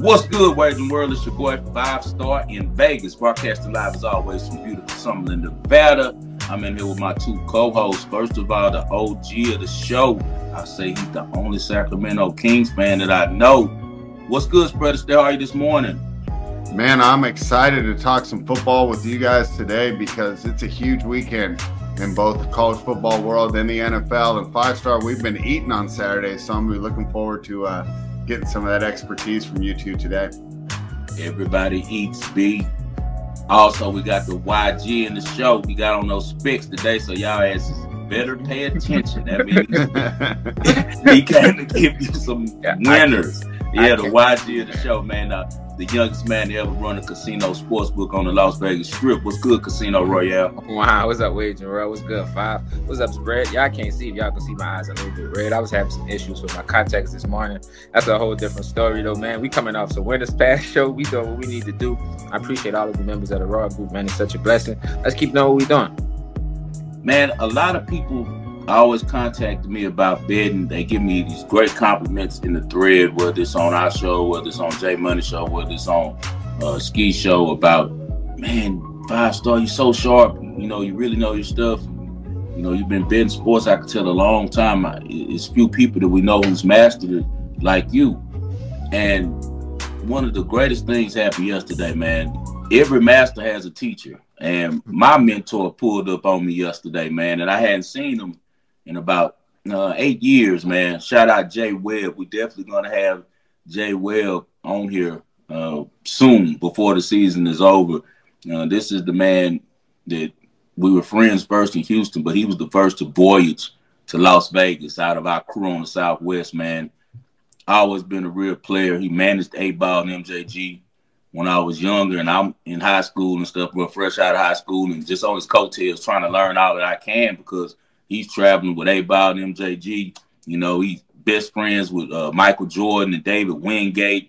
What's good, Waging World? It's your boy, 5-Star in Vegas, broadcasting live as always from beautiful Summerlin, Nevada. I'm in here with my two co-hosts. First of all, the OG of the show. I say he's the only Sacramento Kings fan that I know. What's good, Spreader? How are you this morning? Man, I'm excited to talk some football with you guys today because it's a huge weekend in both the college football world and the NFL. And 5-Star, we've been eating on Saturday, so I'm really looking forward to getting some of that expertise from you two today. Everybody eats, B. Also, we got the YG in the show. We got on those specs today, so y'all asses better pay attention. That means he came to give you some winners. The YG of the show, man. The youngest man to ever run a casino sportsbook on the Las Vegas Strip. What's good, Casino Royale? Wow, what's up, Waging World? What's good, 5? What's up, Spread? Y'all can't see if y'all can see my eyes a little bit red. I was having some issues with my contacts this morning. That's a whole different story, though, man. We coming off some Winners Pass show. We doing what we need to do. I appreciate all of the members of the Raw group, man. It's such a blessing. Let's keep knowing what we doing. Man, a lot of people always contact me about betting. They give me these great compliments in the thread, whether it's on our show, whether it's on Jay Money show, whether it's on Ski show, about, man, 5-Star, you so sharp. You know, you really know your stuff. You know, you've been betting sports, I can tell, a long time. It's few people that we know who's mastered it like you. And one of the greatest things happened yesterday, man. Every master has a teacher. And my mentor pulled up on me yesterday, man, and I hadn't seen him in about 8 years, man. Shout out Jay Webb. We definitely going to have Jay Webb on here soon before the season is over. This is the man that we were friends first in Houston, but he was the first to voyage to Las Vegas out of our crew on the Southwest, man. Always been a real player. He managed 8-Ball and MJG when I was younger, and I'm in high school and stuff. We're fresh out of high school and just on his coattails trying to learn all that I can because he's traveling with 8-Ball and MJG. You know, he's best friends with Michael Jordan and David Wingate,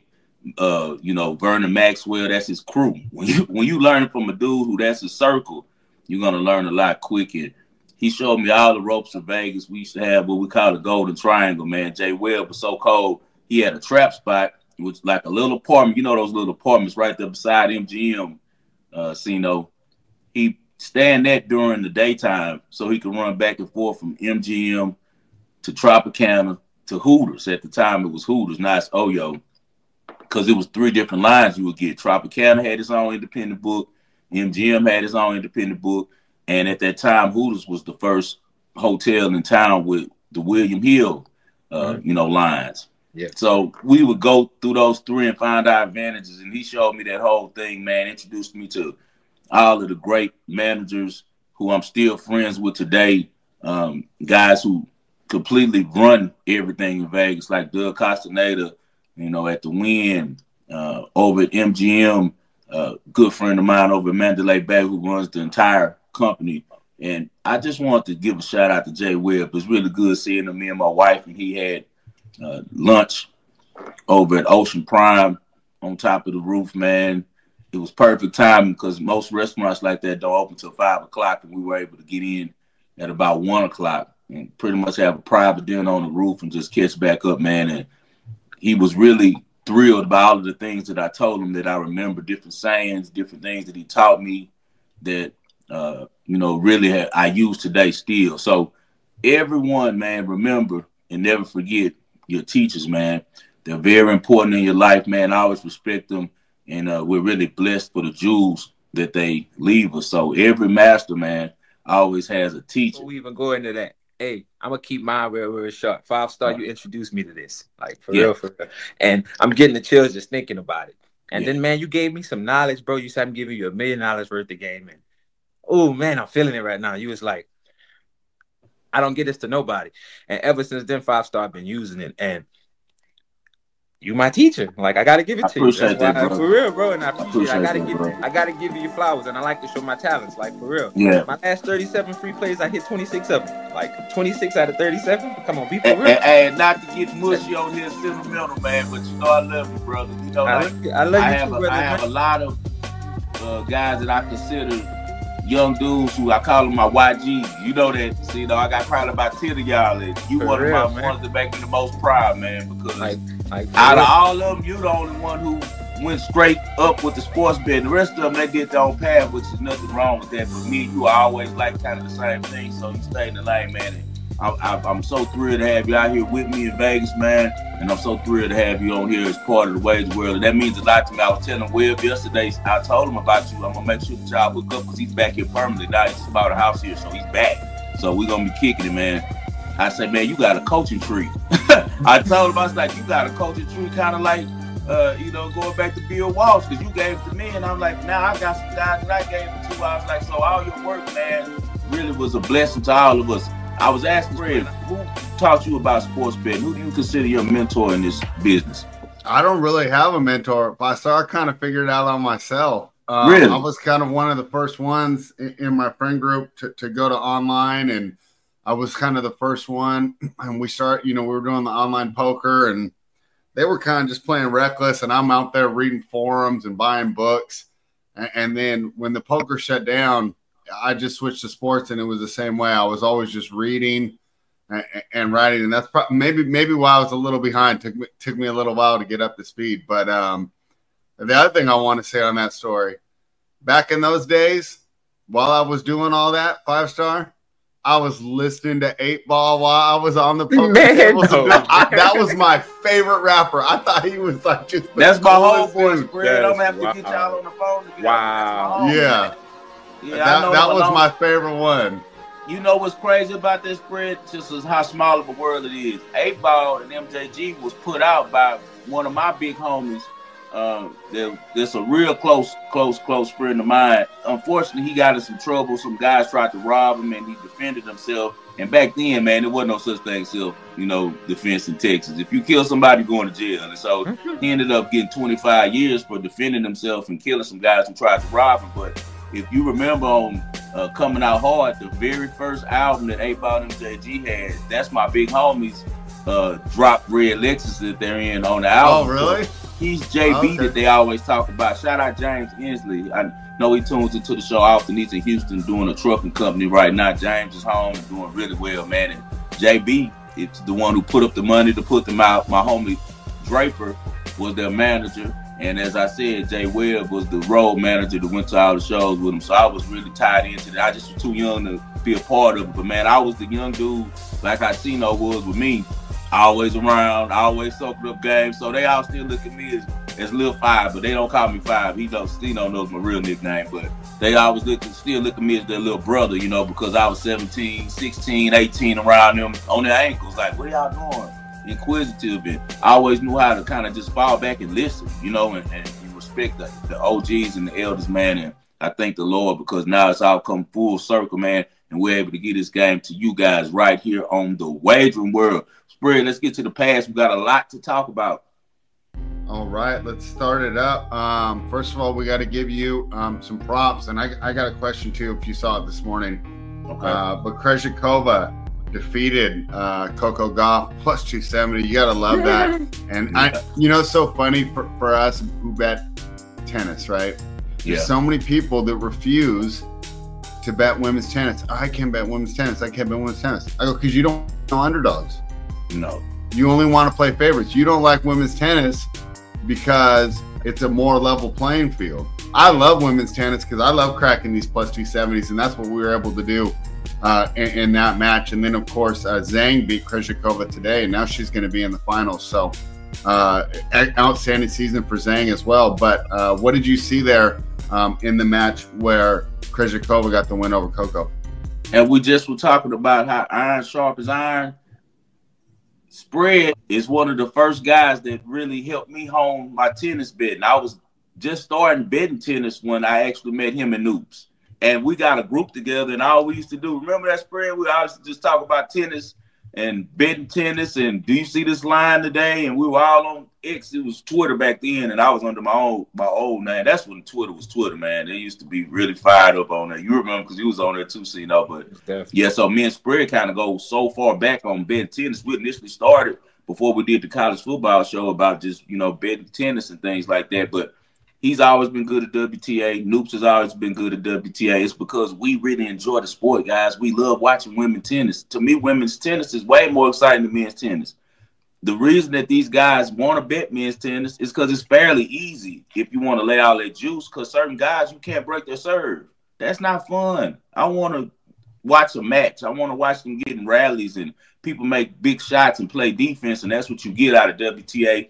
Vernon Maxwell. That's his crew. When you learn from a dude who that's his circle, you're going to learn a lot quicker. He showed me all the ropes in Vegas. We used to have what we call the Golden Triangle, man. Jay Webb was so cold. He had a trap spot, which like a little apartment. You know those little apartments right there beside MGM, He stand that during the daytime so he could run back and forth from MGM to Tropicana to Hooters. At the time, it was Hooters, now it's Oyo, because it was 3 different lines you would get. Tropicana had its own independent book. MGM had its own independent book. And at that time, Hooters was the first hotel in town with the William Hill, lines. Yeah. So we would go through those 3 and find our advantages. And he showed me that whole thing, man, introduced me to all of the great managers who I'm still friends with today, guys who completely run everything in Vegas, like Doug Castaneda, at the Wynn, over at MGM, good friend of mine over at Mandalay Bay who runs the entire company. And I just wanted to give a shout out to Jay Webb. It was really good seeing him, me and my wife, and he had lunch over at Ocean Prime on top of the roof, man. It was perfect timing because most restaurants like that don't open till 5 o'clock, and we were able to get in at about 1 o'clock and pretty much have a private dinner on the roof and just catch back up, man. And he was really thrilled by all of the things that I told him that I remember, different sayings, different things that he taught me that, really I use today still. So everyone, man, remember and never forget your teachers, man. They're very important in your life, man. I always respect them. And we're really blessed for the jewels that they leave us. So every master, man, always has a teacher. Before we even go into that, hey, I'm going to keep mine real short. 5-Star, you introduced me to this. Like, for real. And I'm getting the chills just thinking about it. And then, man, you gave me some knowledge, bro. You said I'm giving you $1 million worth of game. And, oh, man, I'm feeling it right now. You was like, I don't get this to nobody. And ever since then, 5-Star, I've been using it. And you my teacher. Like, I got to give it to you. That's that, bro. For real, bro. And I appreciate it. I got to give you your flowers. And I like to show my talents. Like, for real. Yeah. My last 37 free plays, I hit 26 of them. Like, 26 out of 37. Come on, be for real. And not to get mushy on here, sentimental, man, but I love you, brother. I love you too, brother. I have a lot of guys that I consider young dudes who I call them my YGs. You know that. See, I got probably about 10 of y'all. And you one of my ones that make me the most proud, man. Because out of all of them, you the only one who went straight up with the sports bet. The rest of them, they did their own path, which is nothing wrong with that. But me and you are always like kind of the same thing. So you stay in the lane, man. And I'm so thrilled to have you out here with me in Vegas, man. And I'm so thrilled to have you on here as part of the Wager World. And that means a lot to me. I was telling Webb yesterday, I told him about you. I'm going to make sure that y'all hook up because he's back here permanently. Now he just bought a house here, so he's back. So we're going to be kicking it, man. I said, man, you got a coaching tree. I told him, I was like, you got a coaching tree kind of like, going back to Bill Walsh because you gave it to me. And I'm like, now I got some guys that I gave it to. I was like, so all your work, man, really was a blessing to all of us. I was asking Fred, who taught you about sports betting? Who do you consider your mentor in this business? I don't really have a mentor. I kind of figured it out on myself. Really? I was kind of one of the first ones in my friend group to go to online, and I was kind of the first one. And we were doing the online poker, and they were kind of just playing reckless, and I'm out there reading forums and buying books. And then when the poker shut down, I just switched to sports, and it was the same way. I was always just reading and writing, and that's maybe why I was a little behind. Took me a little while to get up to speed. But the other thing I want to say on that story, back in those days, while I was doing all that 5-star, I was listening to 8 Ball while I was on the poker table. That was my favorite rapper. I thought he was like just that's my whole voice, Fred. I'm gonna have to get y'all on the phone. Wow. Yeah. Yeah, that was my favorite one. You know what's crazy about this spread? Just as how small of a world it is. 8 Ball and MJG was put out by one of my big homies. There's a real close friend of mine. Unfortunately, he got in some trouble. Some guys tried to rob him, and he defended himself. And back then, man, there wasn't no such thing as defense in Texas. If you kill somebody, you're going to jail. And so he ended up getting 25 years for defending himself and killing some guys who tried to rob him. But if you remember on Coming Out Hard, the very first album that 8 Ball and MJG had, that's my big homies Drop Red Lexus that they're in on the album. Oh, really? He's JB that they always talk about. Shout out James Inslee. I know he tunes into the show often. He's in Houston doing a trucking company right now. James is home and doing really well, man. And JB, it's the one who put up the money to put them out. My homie Draper was their manager. And as I said, Jay Webb was the road manager that went to all the shows with him. So I was really tied into that. I just was too young to be a part of it. But, man, I was the young dude like Icino was with me. Always around, always soaking up games. So they all still look at me as Lil 5, but they don't call me 5. Stino knows my real nickname. But they always still look at me as their little brother, because I was 17, 16, 18 around them on their ankles. Like, what are y'all doing? Inquisitive, and I always knew how to kind of just fall back and listen, and respect the OGs and the elders, man. And I thank the Lord because now it's all come full circle, man, and we're able to get this game to you guys right here on the Wagering World. Spread, let's get to the past. We got a lot to talk about. All right, let's start it up. First of all, we got to give you some props, and I got a question too if you saw it this morning. Okay. But Krejcikova defeated Coco Gauff plus 270. You gotta love that. And it's so funny for us who bet tennis, right? Yeah. There's so many people that refuse to bet women's tennis. I can't bet women's tennis. I can't bet women's tennis. I go, because you don't know underdogs. No. You only want to play favorites. You don't like women's tennis because it's a more level playing field. I love women's tennis because I love cracking these plus 270s, and that's what we were able to do in that match. And then, of course, Zhang beat Krejcikova today, and now she's going to be in the finals. So outstanding season for Zhang as well. But what did you see there in the match where Krejcikova got the win over Coco? And we just were talking about how iron sharp as iron. Spread is one of the first guys that really helped me hone my tennis betting. I was just starting betting tennis when I actually met him in Noobs. And we got a group together, and all we used to do, remember that Spread? We always just talk about tennis and betting tennis, and do you see this line today? And we were all on X. It was Twitter back then, and I was under my old name. That's when Twitter was Twitter, man. They used to be really fired up on there. You remember because you was on there too, But yeah, so me and Spread kind of go so far back on betting tennis. We initially started before we did the college football show about just, betting tennis and things like that. But He's always been good at WTA. Noops has always been good at WTA. It's because we really enjoy the sport, guys. We love watching women's tennis. To me, women's tennis is way more exciting than men's tennis. The reason that these guys want to bet men's tennis is because it's fairly easy if you want to lay all that juice, because certain guys, you can't break their serve. That's not fun. I want to watch a match. I want to watch them getting rallies and people make big shots and play defense, and that's what you get out of WTA.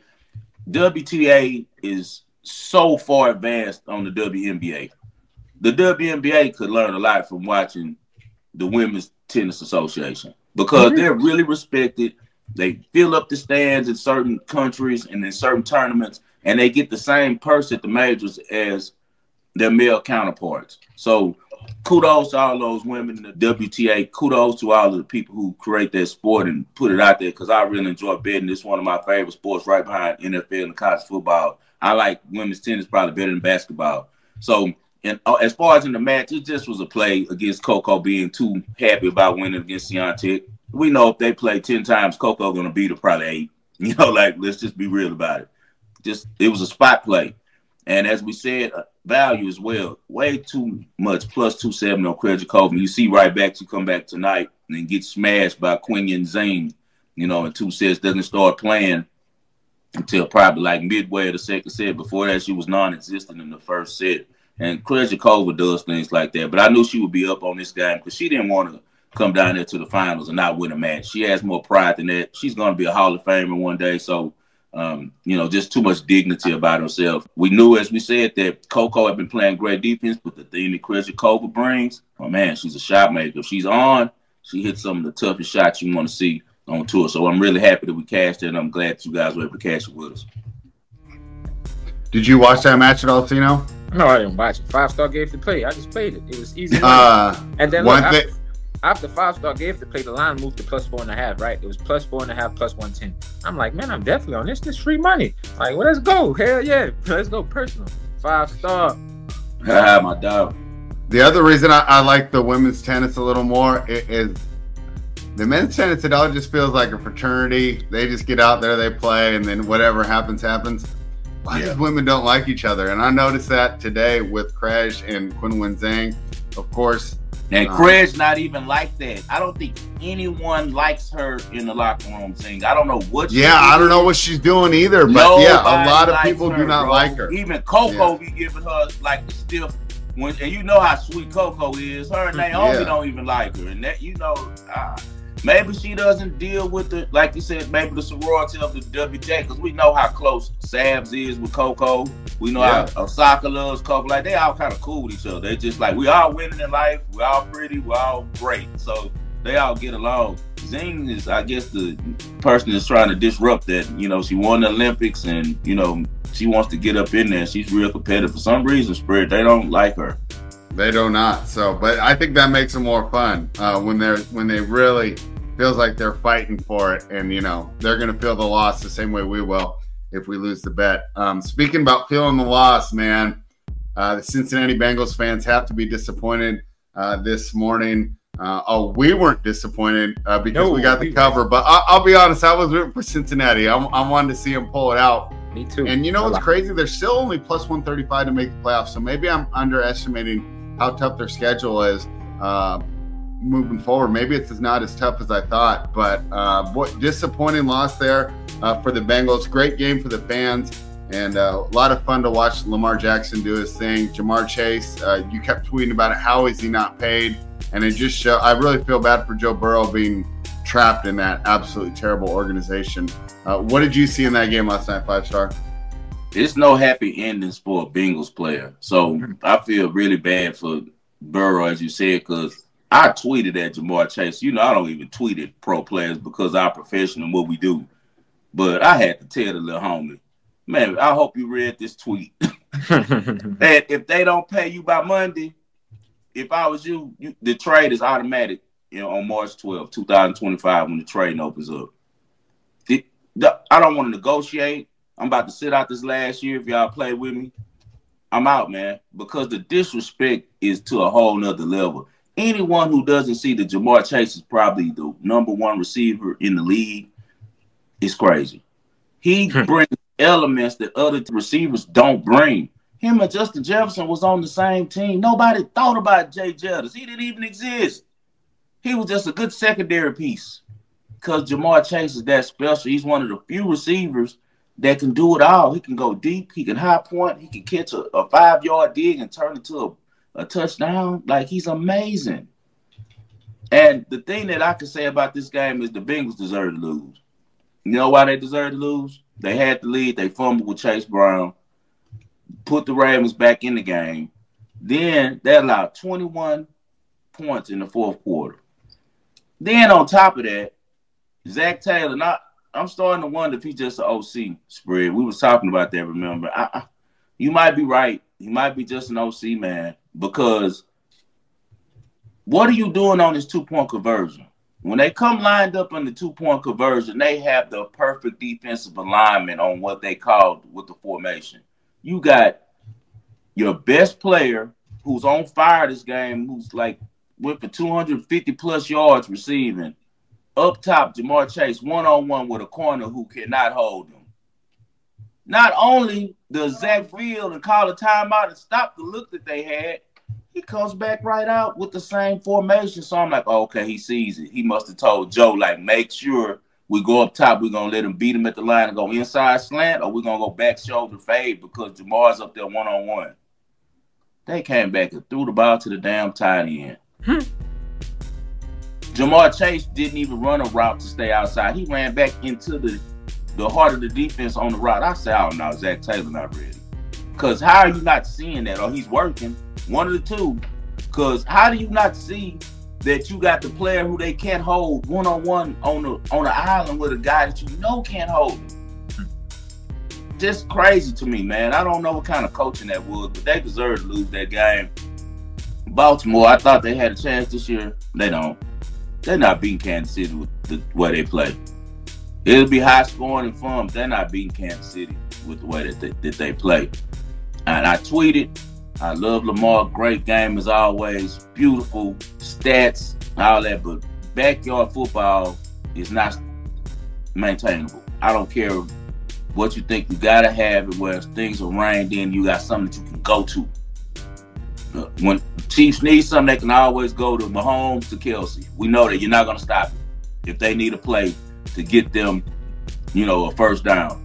WTA is so far advanced on the WNBA. The WNBA could learn a lot from watching the Women's Tennis Association because they're really respected. They fill up the stands in certain countries and in certain tournaments, and they get the same purse at the majors as their male counterparts. So kudos to all those women in the WTA. Kudos to all of the people who create that sport and put it out there, because I really enjoy betting. It's one of my favorite sports right behind NFL and college football. I like women's tennis probably better than basketball. So as far as in the match, it just was a play against Coco being too happy about winning against Swiatek. We know if they play 10 times, Coco going to beat her probably 8. You know, like, let's just be real about it. It was a spot play. And as we said, value as well. Way too much, plus 270 on Krejcikova. You see right back, she come back tonight and then get smashed by Qinwen Zheng, you know, in 2 sets. Doesn't start playing until probably like midway of the second set. Before that, she was non-existent in the first set. And Krejcikova does things like that. But I knew she would be up on this game because she didn't want to come down there to the finals and not win a match. She has more pride than that. She's going to be a Hall of Famer one day. So, you know, just too much dignity about herself. We knew, as we said, that Coco had been playing great defense, but the thing that Krejcikova brings, oh, man, she's a shot maker. If she's on, she hits some of the toughest shots you want to see on tour. So I'm really happy that we cashed it, and I'm glad that you guys were able to cash it with us. Did you watch that match at all, Tino? No, I didn't watch it. 5-star gave the play. I just played it. It was easy. And then look, after 5-star gave the play, the line moved to plus 4.5, right? It was plus 4.5, plus 110. I'm like, man, I'm definitely on this. This free money. Like, well, let's go. Hell yeah. Let's go personal. 5-star. My dog. The other reason I like the women's tennis a little more is the men's tennis, it all just feels like a fraternity. They just get out there, they play, and then whatever happens, happens. Why these women don't like each other? And I noticed that today with Krejci and Qinwen Zheng, of course. And Krejci not even like that. I don't think anyone likes her in the locker room. Zheng, I don't know what. I don't know what she's doing either. But nobody, a lot of people do not like her. Even Coco be giving her like the stiff. And you know how sweet Coco is. Her and Naomi don't even like her, and that maybe she doesn't deal with the, like you said, maybe the sorority of the WJ, because we know how close Sabs is with Coco. We know how Osaka loves Coco. Like, they all kind of cool with each other. They just like, we all winning in life. We all pretty. We all great. So they all get along. Zheng is, I guess, the person that's trying to disrupt that. You know, she won the Olympics, and, you know, she wants to get up in there. She's real competitive. For some reason, Spirit, they don't like her. They do not. So, but I think that makes it more fun when they really feels like they're fighting for it, and, you know, they're going to feel the loss the same way we will if we lose the bet. Speaking about feeling the loss, man, the Cincinnati Bengals fans have to be disappointed this morning. We weren't disappointed because we got the cover, but I'll be honest, I was rooting for Cincinnati. I wanted to see them pull it out. Me too. And you know what's crazy? They're still only plus 135 to make the playoffs, so maybe I'm underestimating how tough their schedule is moving forward. Maybe it's not as tough as I thought, but what disappointing loss there for the Bengals. Great game for the fans, and a lot of fun to watch Lamar Jackson do his thing. Jamar Chase, you kept tweeting about it. How is he not paid? And it just shows. I really feel bad for Joe Burrow being trapped in that absolutely terrible organization. What did you see in that game last night, 5-star? It's no happy endings for a Bengals player. So I feel really bad for Burrow, as you said, because I tweeted at Jamar Chase. You know, I don't even tweet at pro players because I'm professional in what we do. But I had to tell the little homie, man, I hope you read this tweet. That if they don't pay you by Monday, if I was you, the trade is automatic, you know, on March 12, 2025, when the trading opens up. I don't want to negotiate. I'm about to sit out this last year. If y'all play with me, I'm out, man, because the disrespect is to a whole nother level. Anyone who doesn't see that Jamar Chase is probably the #1 receiver in the league is crazy. He brings elements that other receivers don't bring. him and Justin Jefferson was on the same team. Nobody thought about Jay Jettis. He didn't even exist. He was just a good secondary piece because Ja'Marr Chase is that special. He's one of the few receivers that can do it all. He can go deep. He can high point. He can catch a 5-yard dig and turn it to a touchdown. Like, he's amazing. And the thing that I can say about this game is the Bengals deserve to lose. You know why they deserve to lose? They had the lead. They fumbled with Chase Brown, put the Ravens back in the game. Then they allowed 21 points in the fourth quarter. Then on top of that, Zach Taylor, I'm starting to wonder if he's just an OC spread. We was talking about that, remember? You might be right. He might be just an OC, man, because what are you doing on this 2-point conversion? When they come lined up on the 2-point conversion, they have the perfect defensive alignment on what they called with the formation. You got your best player who's on fire this game, who's like went for 250-plus yards receiving. Up top, Ja'Marr Chase, one-on-one with a corner who cannot hold him. Not only does Zach Field and call a timeout and stop the look that they had, he comes back right out with the same formation. So I'm like, oh, okay, he sees it. He must have told Joe, like, make sure we go up top. We're going to let him beat him at the line and go inside slant, or we're going to go back shoulder fade because Jamar's up there one-on-one. They came back and threw the ball to the damn tight end. Ja'Marr Chase didn't even run a route to stay outside. He ran back into the heart of the defense on the route. I said, oh, no, Zach Taylor not ready. Because how are you not seeing that? Or he's working. One of the two. Because how do you not see that you got the player who they can't hold one-on-one on the island with a guy that you know can't hold him? Just crazy to me, man. I don't know what kind of coaching that was, but they deserve to lose that game. Baltimore, I thought they had a chance this year. They don't. They're not beating Kansas City with the way they play. It'll be high scoring and fun, but they're not beating Kansas City with the way that they play. And I tweeted, I love Lamar. Great game as always. Beautiful stats, all that. But backyard football is not maintainable. I don't care what you think. You got to have it where things are reined in. You got something that you can go to. When Chiefs need something, they can always go to Mahomes, to Kelsey. We know that you're not going to stop it if they need a play to get them, a first down.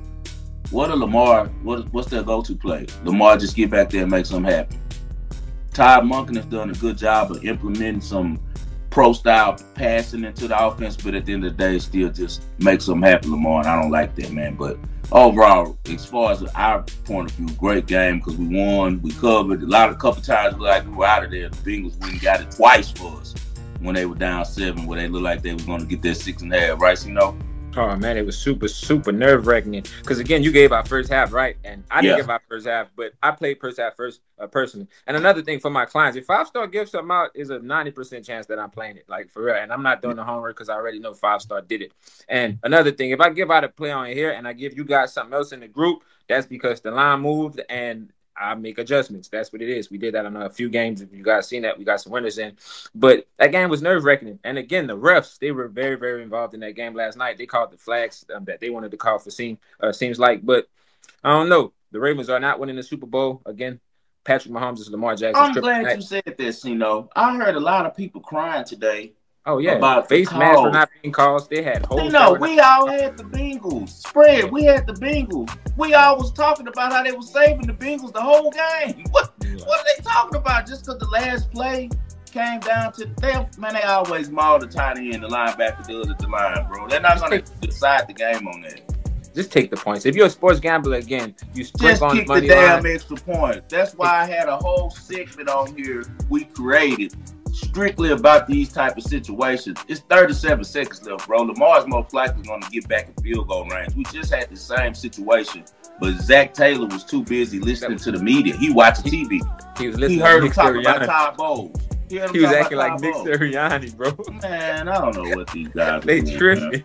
What's their go-to play? Lamar just get back there and make something happen. Todd Monken has done a good job of implementing some pro-style passing into the offense, but at the end of the day, still just make something happen, Lamar, and I don't like that, man. But overall, as far as our point of view, great game because we won, we covered. A couple times we were out of there. The Bengals went and got it twice for us when they were down 7, where they looked like they were going to get that 6.5, right? Oh, man, it was super, super nerve-wracking. Because, again, you gave our first half, right? And I didn't give our first half, but I played first half first personally. And another thing for my clients, if 5-star gives something out, is a 90% chance that I'm playing it, like, for real. And I'm not doing the homework because I already know 5-star did it. And another thing, if I give out a play on here and I give you guys something else in the group, that's because the line moved and I make adjustments. That's what it is. We did that on a few games. If you guys seen that, we got some winners in. But that game was nerve-wracking. And again, the refs, they were very, very involved in that game last night. They called the flags that they wanted to call for seems like. But I don't know. The Ravens are not winning the Super Bowl. Again, Patrick Mahomes is Lamar Jackson. I'm glad you said this, I heard a lot of people crying today. Oh, yeah. About face masks were not being called. They had holes. We all had the Bengals spread. We had the Bengals. We all was talking about how they were saving the Bengals the whole game. What are they talking about? Just because the last play came down to them? Man, they always maul the tight end, the linebacker does at the line, bro. They're not going to decide the game on that. Just take the points. If you're a sports gambler, again, you sprint on the money line. Just kick the damn extra point. That's why I had a whole segment on here we created strictly about these type of situations. It's 37 seconds left, bro. Lamar's most likely going to get back in field goal range. We just had the same situation, but Zach Taylor was too busy listening to the media. He watched TV. He was listening. He heard him talk about Todd Bowles. He was acting like Nick Sirianni, bro. Man, I don't know what these guys they tripping.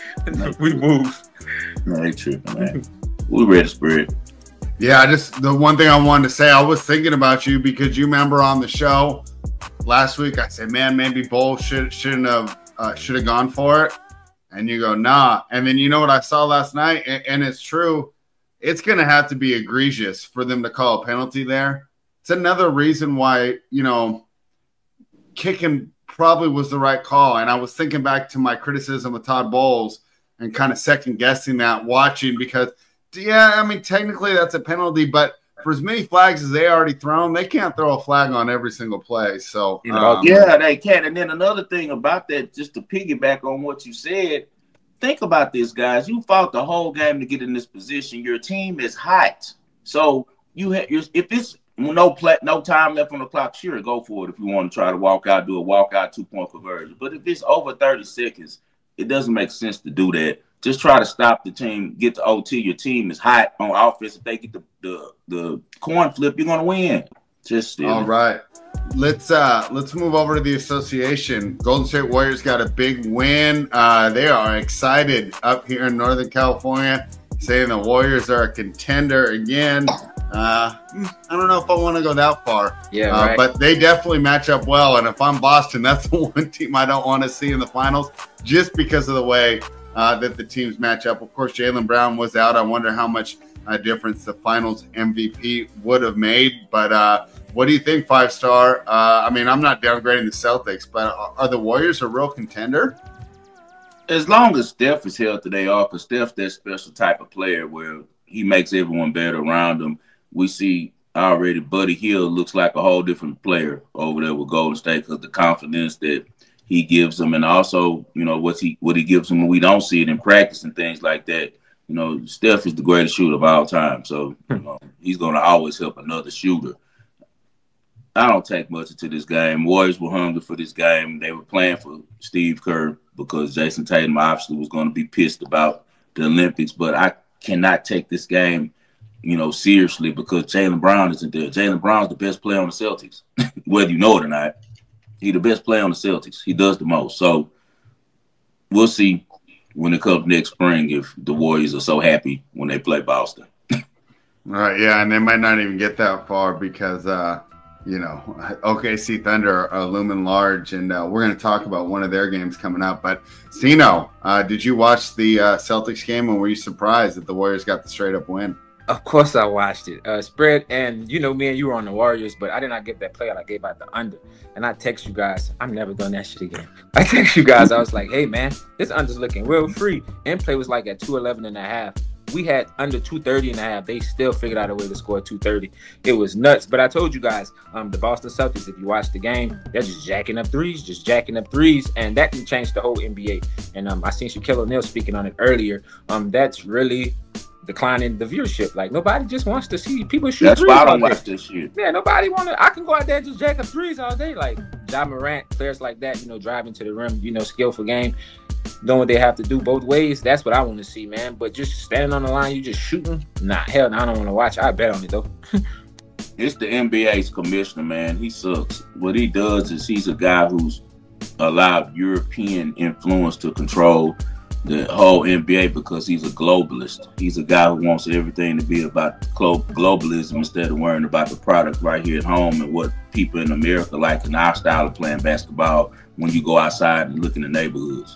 We move. No, they tripping, man. We ready to spread. Yeah, the one thing I wanted to say, I was thinking about you because you remember on the show last week, I said, man, maybe Bowles should have gone for it. And you go, nah. And then you know what I saw last night? And it's true. it's going to have to be egregious for them to call a penalty there. It's another reason why, kicking probably was the right call. And I was thinking back to my criticism of Todd Bowles and kind of second guessing that watching because, technically that's a penalty, but for as many flags as they already thrown, they can't throw a flag on every single play. So, they can. And then another thing about that, just to piggyback on what you said, think about this, guys. You fought the whole game to get in this position. Your team is hot. So if it's no time left on the clock, sure, go for it if you want to try to walk out, do a walkout 2-point conversion. But if it's over 30 seconds, it doesn't make sense to do that. Just try to stop the team, get to OT. Your team is hot on offense. If they get the coin flip, you're going to win. All right. Let's move over to the association. Golden State Warriors got a big win. They are excited up here in Northern California, saying the Warriors are a contender again. I don't know if I want to go that far. Right. But they definitely match up well. And if I'm Boston, that's the one team I don't want to see in the finals just because of the way that the teams match up. Of course, Jaylen Brown was out. I wonder how much difference the finals MVP would have made. But what do you think, 5-star? I'm not downgrading the Celtics, but are the Warriors a real contender? As long as Steph is healthy, they are, because Steph's that special type of player where he makes everyone better around him. We see already Buddy Hield looks like a whole different player over there with Golden State because the confidence that he gives them, and also, what he gives them when we don't see it in practice and things like that. Steph is the greatest shooter of all time, so he's going to always help another shooter. I don't take much into this game. Warriors were hungry for this game. They were playing for Steve Kerr because Jason Tatum obviously was going to be pissed about the Olympics, but I cannot take this game, seriously because Jaylen Brown isn't there. Jaylen Brown's the best player on the Celtics, whether you know it or not. He's the best player on the Celtics. He does the most. So we'll see when it comes next spring if the Warriors are so happy when they play Boston. Right, yeah, and they might not even get that far because, OKC Thunder are looming large, and we're going to talk about one of their games coming up. But, Sino, did you watch the Celtics game, and were you surprised that the Warriors got the straight-up win? Of course I watched it. Spread, and me and you were on the Warriors, but I did not get that play out. I gave out the under. And I text you guys, I'm never doing that shit again. I text you guys, I was like, hey, man, this under's looking real free. And play was like at 211.5. We had under 230.5. They still figured out a way to score 230. It was nuts. But I told you guys, the Boston Celtics, if you watch the game, they're just jacking up threes. And that can change the whole NBA. And I seen Shaquille O'Neal speaking on it earlier. That's really declining the viewership. Like, nobody just wants to see people shoot That's threes. That's why I don't watch this shit. Yeah, nobody I can go out there and just jack up threes all day. Like Ja Morant, players like that, driving to the rim, skillful game, doing what they have to do both ways. That's what I want to see, man. But just standing on the line, you just shooting? Nah, hell no, I don't want to watch. I bet on it, though. It's the NBA's commissioner, man. He sucks. What he does is he's a guy who's allowed European influence to control the whole NBA because he's a globalist. He's a guy who wants everything to be about globalism instead of worrying about the product right here at home and what people in America like in our style of playing basketball when you go outside and look in the neighborhoods.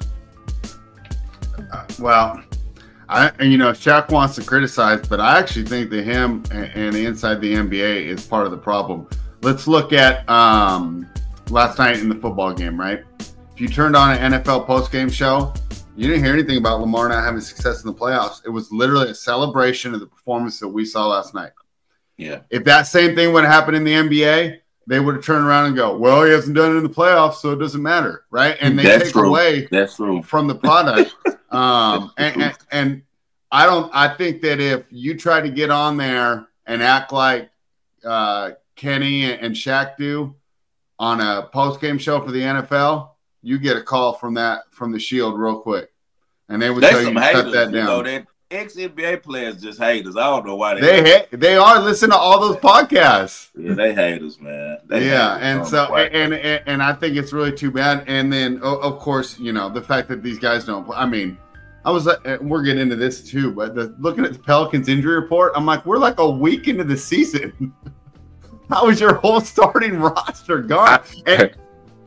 Shaq wants to criticize, but I actually think that him and inside the NBA is part of the problem. Let's look at last night in the football game, right? If you turned on an NFL postgame show, you didn't hear anything about Lamar not having success in the playoffs. It was literally a celebration of the performance that we saw last night. Yeah. If that same thing would have happened in the NBA, they would have turned around and go, well, he hasn't done it in the playoffs, so it doesn't matter, right? And they take away from the product. And I think that if you try to get on there and act like Kenny and Shaq do on a post-game show for the NFL, you get a call from the Shield real quick. And they would tell you to cut that down. Ex-NBA players just haters. I don't know why they are. Listen to all those podcasts. Yeah, they haters, man. And I think it's really too bad. And then, of course, the fact that these guys don't play. I mean, we're getting into this too, but looking at the Pelicans injury report, I'm like, we're like a week into the season. How is your whole starting roster gone?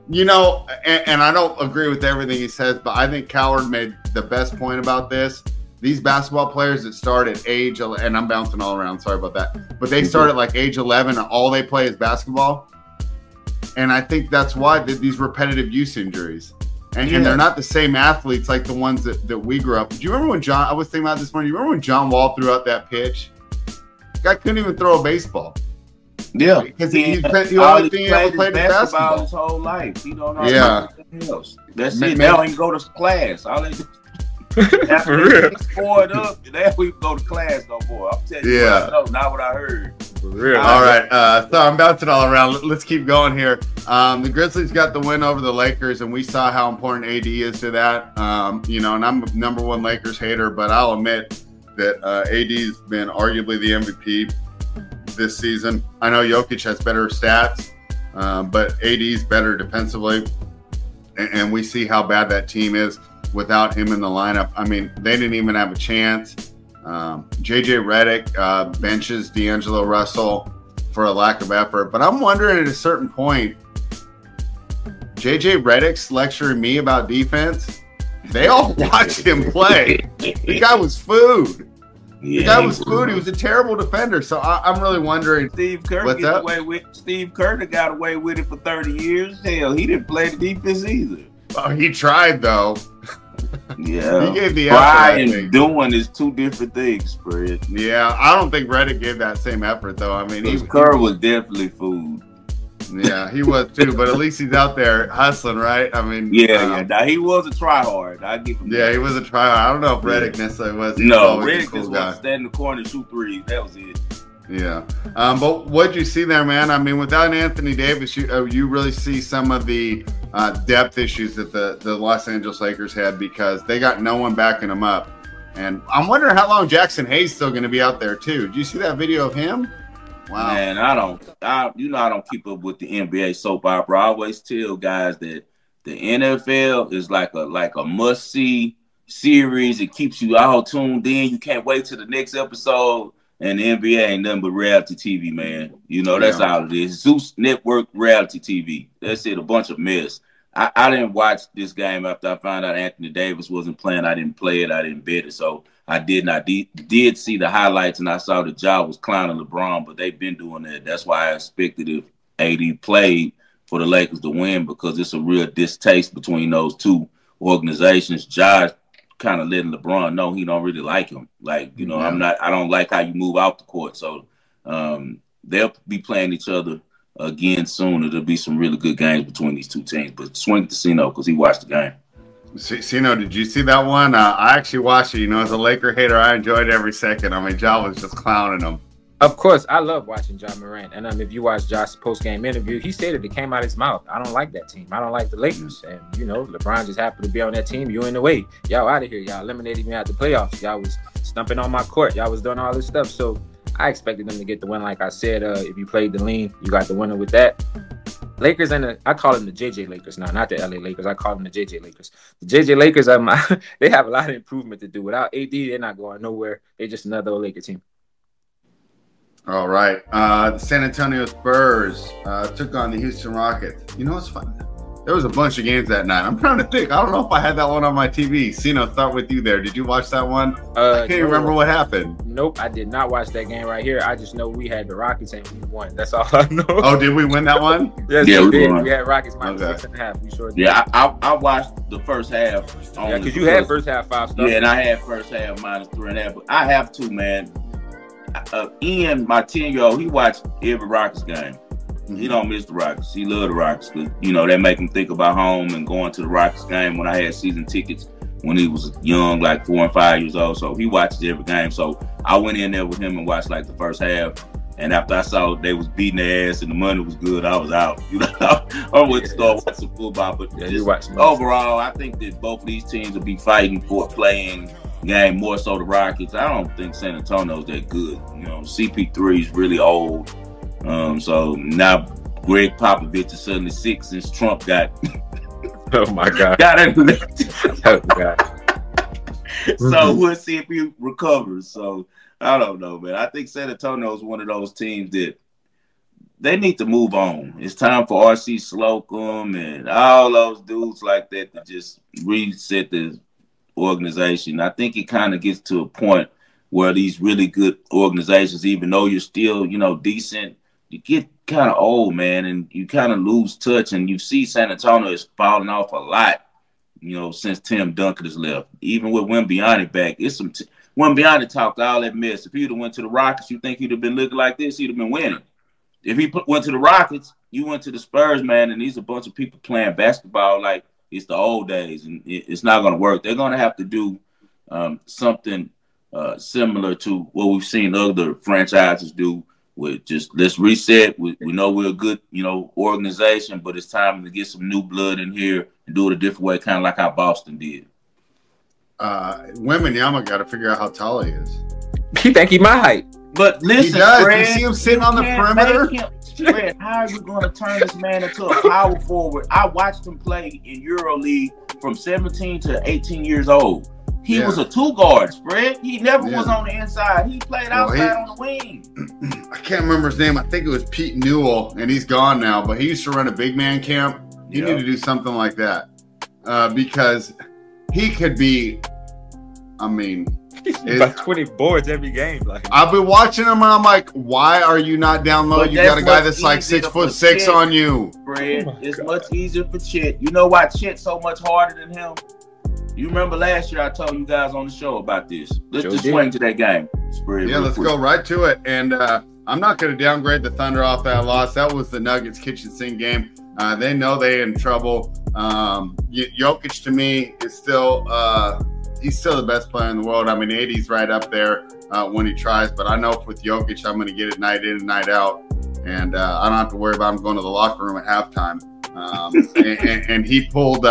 And I don't agree with everything he says, but I think Coward made the best point about this. these basketball players that start at age, and I'm bouncing all around, sorry about that, but they start at like age 11 and all they play is basketball. And I think that's why these repetitive use injuries. And they're not the same athletes like the ones that we grew up. Do you remember when I was thinking about this morning, you remember when John Wall threw out that pitch? The guy couldn't even throw a baseball. Yeah. Because he only been able to play basketball his whole life. He don't know anything else. That's it. They don't even go to class. All they do. For real. Scored up, then we go to class no more. I'm telling you, not what I heard. For real. All right. So I'm bouncing all around. Let's keep going here. The Grizzlies got the win over the Lakers, and we saw how important AD is to that. And I'm a number one Lakers hater, but I'll admit that AD's been arguably the MVP this season. I know Jokic has better stats, but AD's better defensively, and we see how bad that team is without him in the lineup. I mean, they didn't even have a chance. JJ Redick benches D'Angelo Russell for a lack of effort. But I'm wondering at a certain point, JJ Redick's lecturing me about defense. They all watched him play. The guy was food. The guy was food. He was a terrible defender. So I'm really wondering. Steve Kerr got away with it for 30 years. Hell, he didn't play the defense either. Oh, he tried though. Yeah, he gave the effort. And doing is two different things, Fred. Yeah, I don't think Redick gave that same effort though. I mean, Kerr was definitely food. Yeah, he was too. But at least he's out there hustling, right? I mean, Now, he was a tryhard. I give him. Yeah, he was a tryhard. I don't know if Redick necessarily was. No, Redick just wanted to stand in the corner and shoot threes. That was it. Yeah, but what'd you see there, man? I mean, without Anthony Davis, you really see some of the depth issues that the Los Angeles Lakers had because they got no one backing them up. And I'm wondering how long Jackson Hayes still going to be out there too. Did you see that video of him? Wow. Man, I don't keep up with the NBA soap opera. I always tell guys that the NFL is like a must-see series. It keeps you all tuned in. You can't wait till the next episode. And the NBA ain't nothing but reality TV, man. That's all it is. Zeus Network reality TV. That's it, a bunch of mess. I didn't watch this game after I found out Anthony Davis wasn't playing. I didn't play it. I didn't bet it. So I did see the highlights, and I saw the job was clowning LeBron, but they've been doing that. That's why I expected if AD played for the Lakers to win because it's a real distaste between those two organizations. Josh kind of letting LeBron know he don't really like him. I don't like how you move out the court. So they'll be playing each other again soon. There'll be some really good games between these two teams. But swing to Sino because he watched the game. Sino, did you see that one? I actually watched it. As a Laker hater, I enjoyed every second. I mean, Ja was just clowning him. Of course, I love watching Ja Morant. And if you watch Josh's post-game interview, he stated it came out of his mouth. I don't like that team. I don't like the Lakers. And, LeBron just happened to be on that team. You in the way. Y'all out of here. Y'all eliminated me out the playoffs. Y'all was stumping on my court. Y'all was doing all this stuff. So I expected them to get the win. Like I said, if you played the lean, you got the winner with that. Lakers I call them the JJ Lakers now, not the LA Lakers. I call them the JJ Lakers. The JJ Lakers, they have a lot of improvement to do. Without AD, they're not going nowhere. They're just another old Laker team. All right. The San Antonio Spurs took on the Houston Rockets. It's fun. There was a bunch of games that night. I'm trying to think. I don't know if I had that one on my TV. Sino, start with you there. Did you watch that one? I can't remember what happened. Nope, I did not watch that game right here. I just know we had the Rockets and we won. That's all I know. Oh, did we win that one? Yes, we did. We had Rockets minus 6.5. We sure did. Yeah, I watched the first half. Yeah, because you had first half 5 stars. Yeah, and I had first half minus 3.5. But I have to, man. Ian, my 10-year-old, he watched every Rockets game. He don't miss the Rockets. He love the Rockets because, they make him think about home and going to the Rockets game when I had season tickets when he was young, like 4 and 5 years old. So he watches every game. So I went in there with him and watched like the first half. And after I saw they was beating their ass and the money was good, I was out. I went to start watching football. But overall, I think that both of these teams will be fighting for a playing game, more so the Rockets. I don't think San Antonio's that good. CP3 is really old. So now Greg Popovich is suddenly 6 since Trump got oh my God. got it. Oh God. So we'll see if he recovers. So I don't know, man. I think San Antonio is one of those teams that they need to move on. It's time for RC Slocum and all those dudes like that to just reset the organization. I think it kind of gets to a point where these really good organizations, even though you're still, decent, you get kind of old, man, and you kind of lose touch. And you see San Antonio is falling off a lot, since Tim Duncan has left. Even with Wembanyama back, Wembanyama talked all that mess. If he'd have went to the Rockets, you think he'd have been looking like this? He'd have been winning. If he went to the Rockets, you went to the Spurs, man, and these a bunch of people playing basketball like it's the old days, and it's not going to work. They're going to have to do something similar to what we've seen other franchises do with just let's reset. We know we're a good, organization, but it's time to get some new blood in here and do it a different way, kind of like how Boston did. Wembanyama got to figure out how tall he is. He think he my height. But listen, he does. Fred, you see him sitting on the perimeter? Fred, how are you going to turn this man into a power forward? I watched him play in EuroLeague from 17 to 18 years old. He was a two-guard, Fred. He never was on the inside. He played outside on the wing. I can't remember his name. I think it was Pete Newell, and he's gone now. But he used to run a big man camp. You need to do something like that because he could be, about 20 boards every game. I've been watching him, and I'm like, why are you not down low? You got a guy that's like 6'6" on you. Fred, it's much easier for Chet. You know why Chet's so much harder than him? You remember last year I told you guys on the show about this. Let's just swing to that game. Let's go right to it. And I'm not going to downgrade the Thunder off that loss. That was the Nuggets kitchen sink game. They know they're in trouble. Jokic to me is still he's still the best player in the world. AD's right up there when he tries. But I know with Jokic, I'm going to get it night in and night out. And I don't have to worry about him going to the locker room at halftime. And he pulled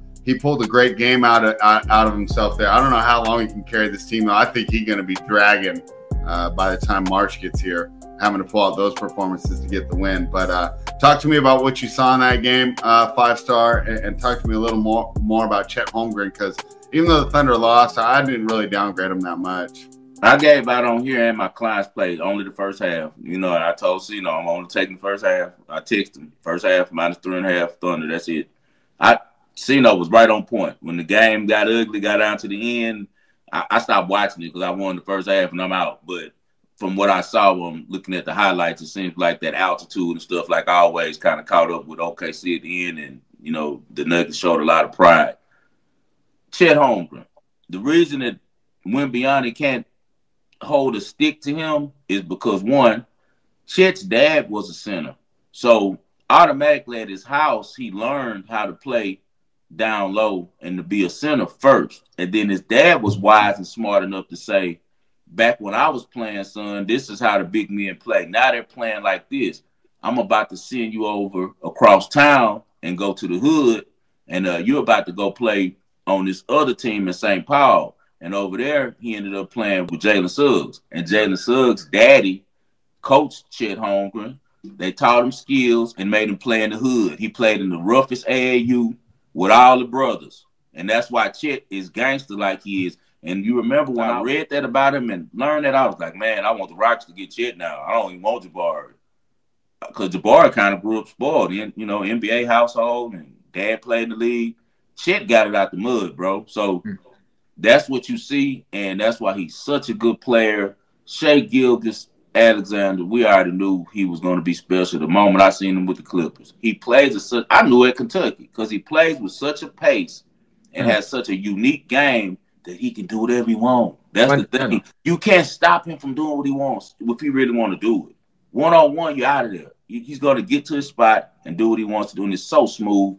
a great game out of himself there. I don't know how long he can carry this team, though. I think he's going to be dragging by the time March gets here, having to pull out those performances to get the win. But talk to me about what you saw in that game, 5-star, and talk to me a little more about Chet Holmgren, because even though the Thunder lost, I didn't really downgrade him that much. I gave out on here and my clients played only the first half. I told Cino I'm only taking the first half. I texted him first half -3.5 Thunder. That's it. Cino was right on point. When the game got ugly, got down to the end, I stopped watching it because I won the first half and I'm out. But from what I saw when looking at the highlights, it seems like that altitude and stuff, like always, kind of caught up with OKC at the end. And, the Nuggets showed a lot of pride. Chet Holmgren, the reason that Wembanyama can't hold a stick to him is because, one, Chet's dad was a center. So automatically at his house, he learned how to play down low and to be a center first. And then his dad was wise and smart enough to say, back when I was playing, son, this is how the big men play. Now they're playing like this. I'm about to send you over across town and go to the hood, and you're about to go play on this other team in St. Paul. And over there, he ended up playing with Jalen Suggs. And Jalen Suggs' daddy coached Chet Holmgren. They taught him skills and made him play in the hood. He played in the roughest AAU with all the brothers. And that's why Chet is gangster like he is. And you remember when I read that about him and learned that, I was like, man, I want the Rockets to get Chet now. I don't even want Jabari. Because Jabari kind of grew up spoiled in, NBA household, and dad played in the league. Chet got it out the mud, bro. So that's what you see, and that's why he's such a good player. Shai Gilgeous-Alexander, we already knew he was going to be special the moment I seen him with the Clippers. He plays I knew at Kentucky because he plays with such a pace and has such a unique game that he can do whatever he wants. That's the thing. You can't stop him from doing what he wants if he really want to do it. One-on-one, you're out of there. He's going to get to his spot and do what he wants to do, and it's so smooth.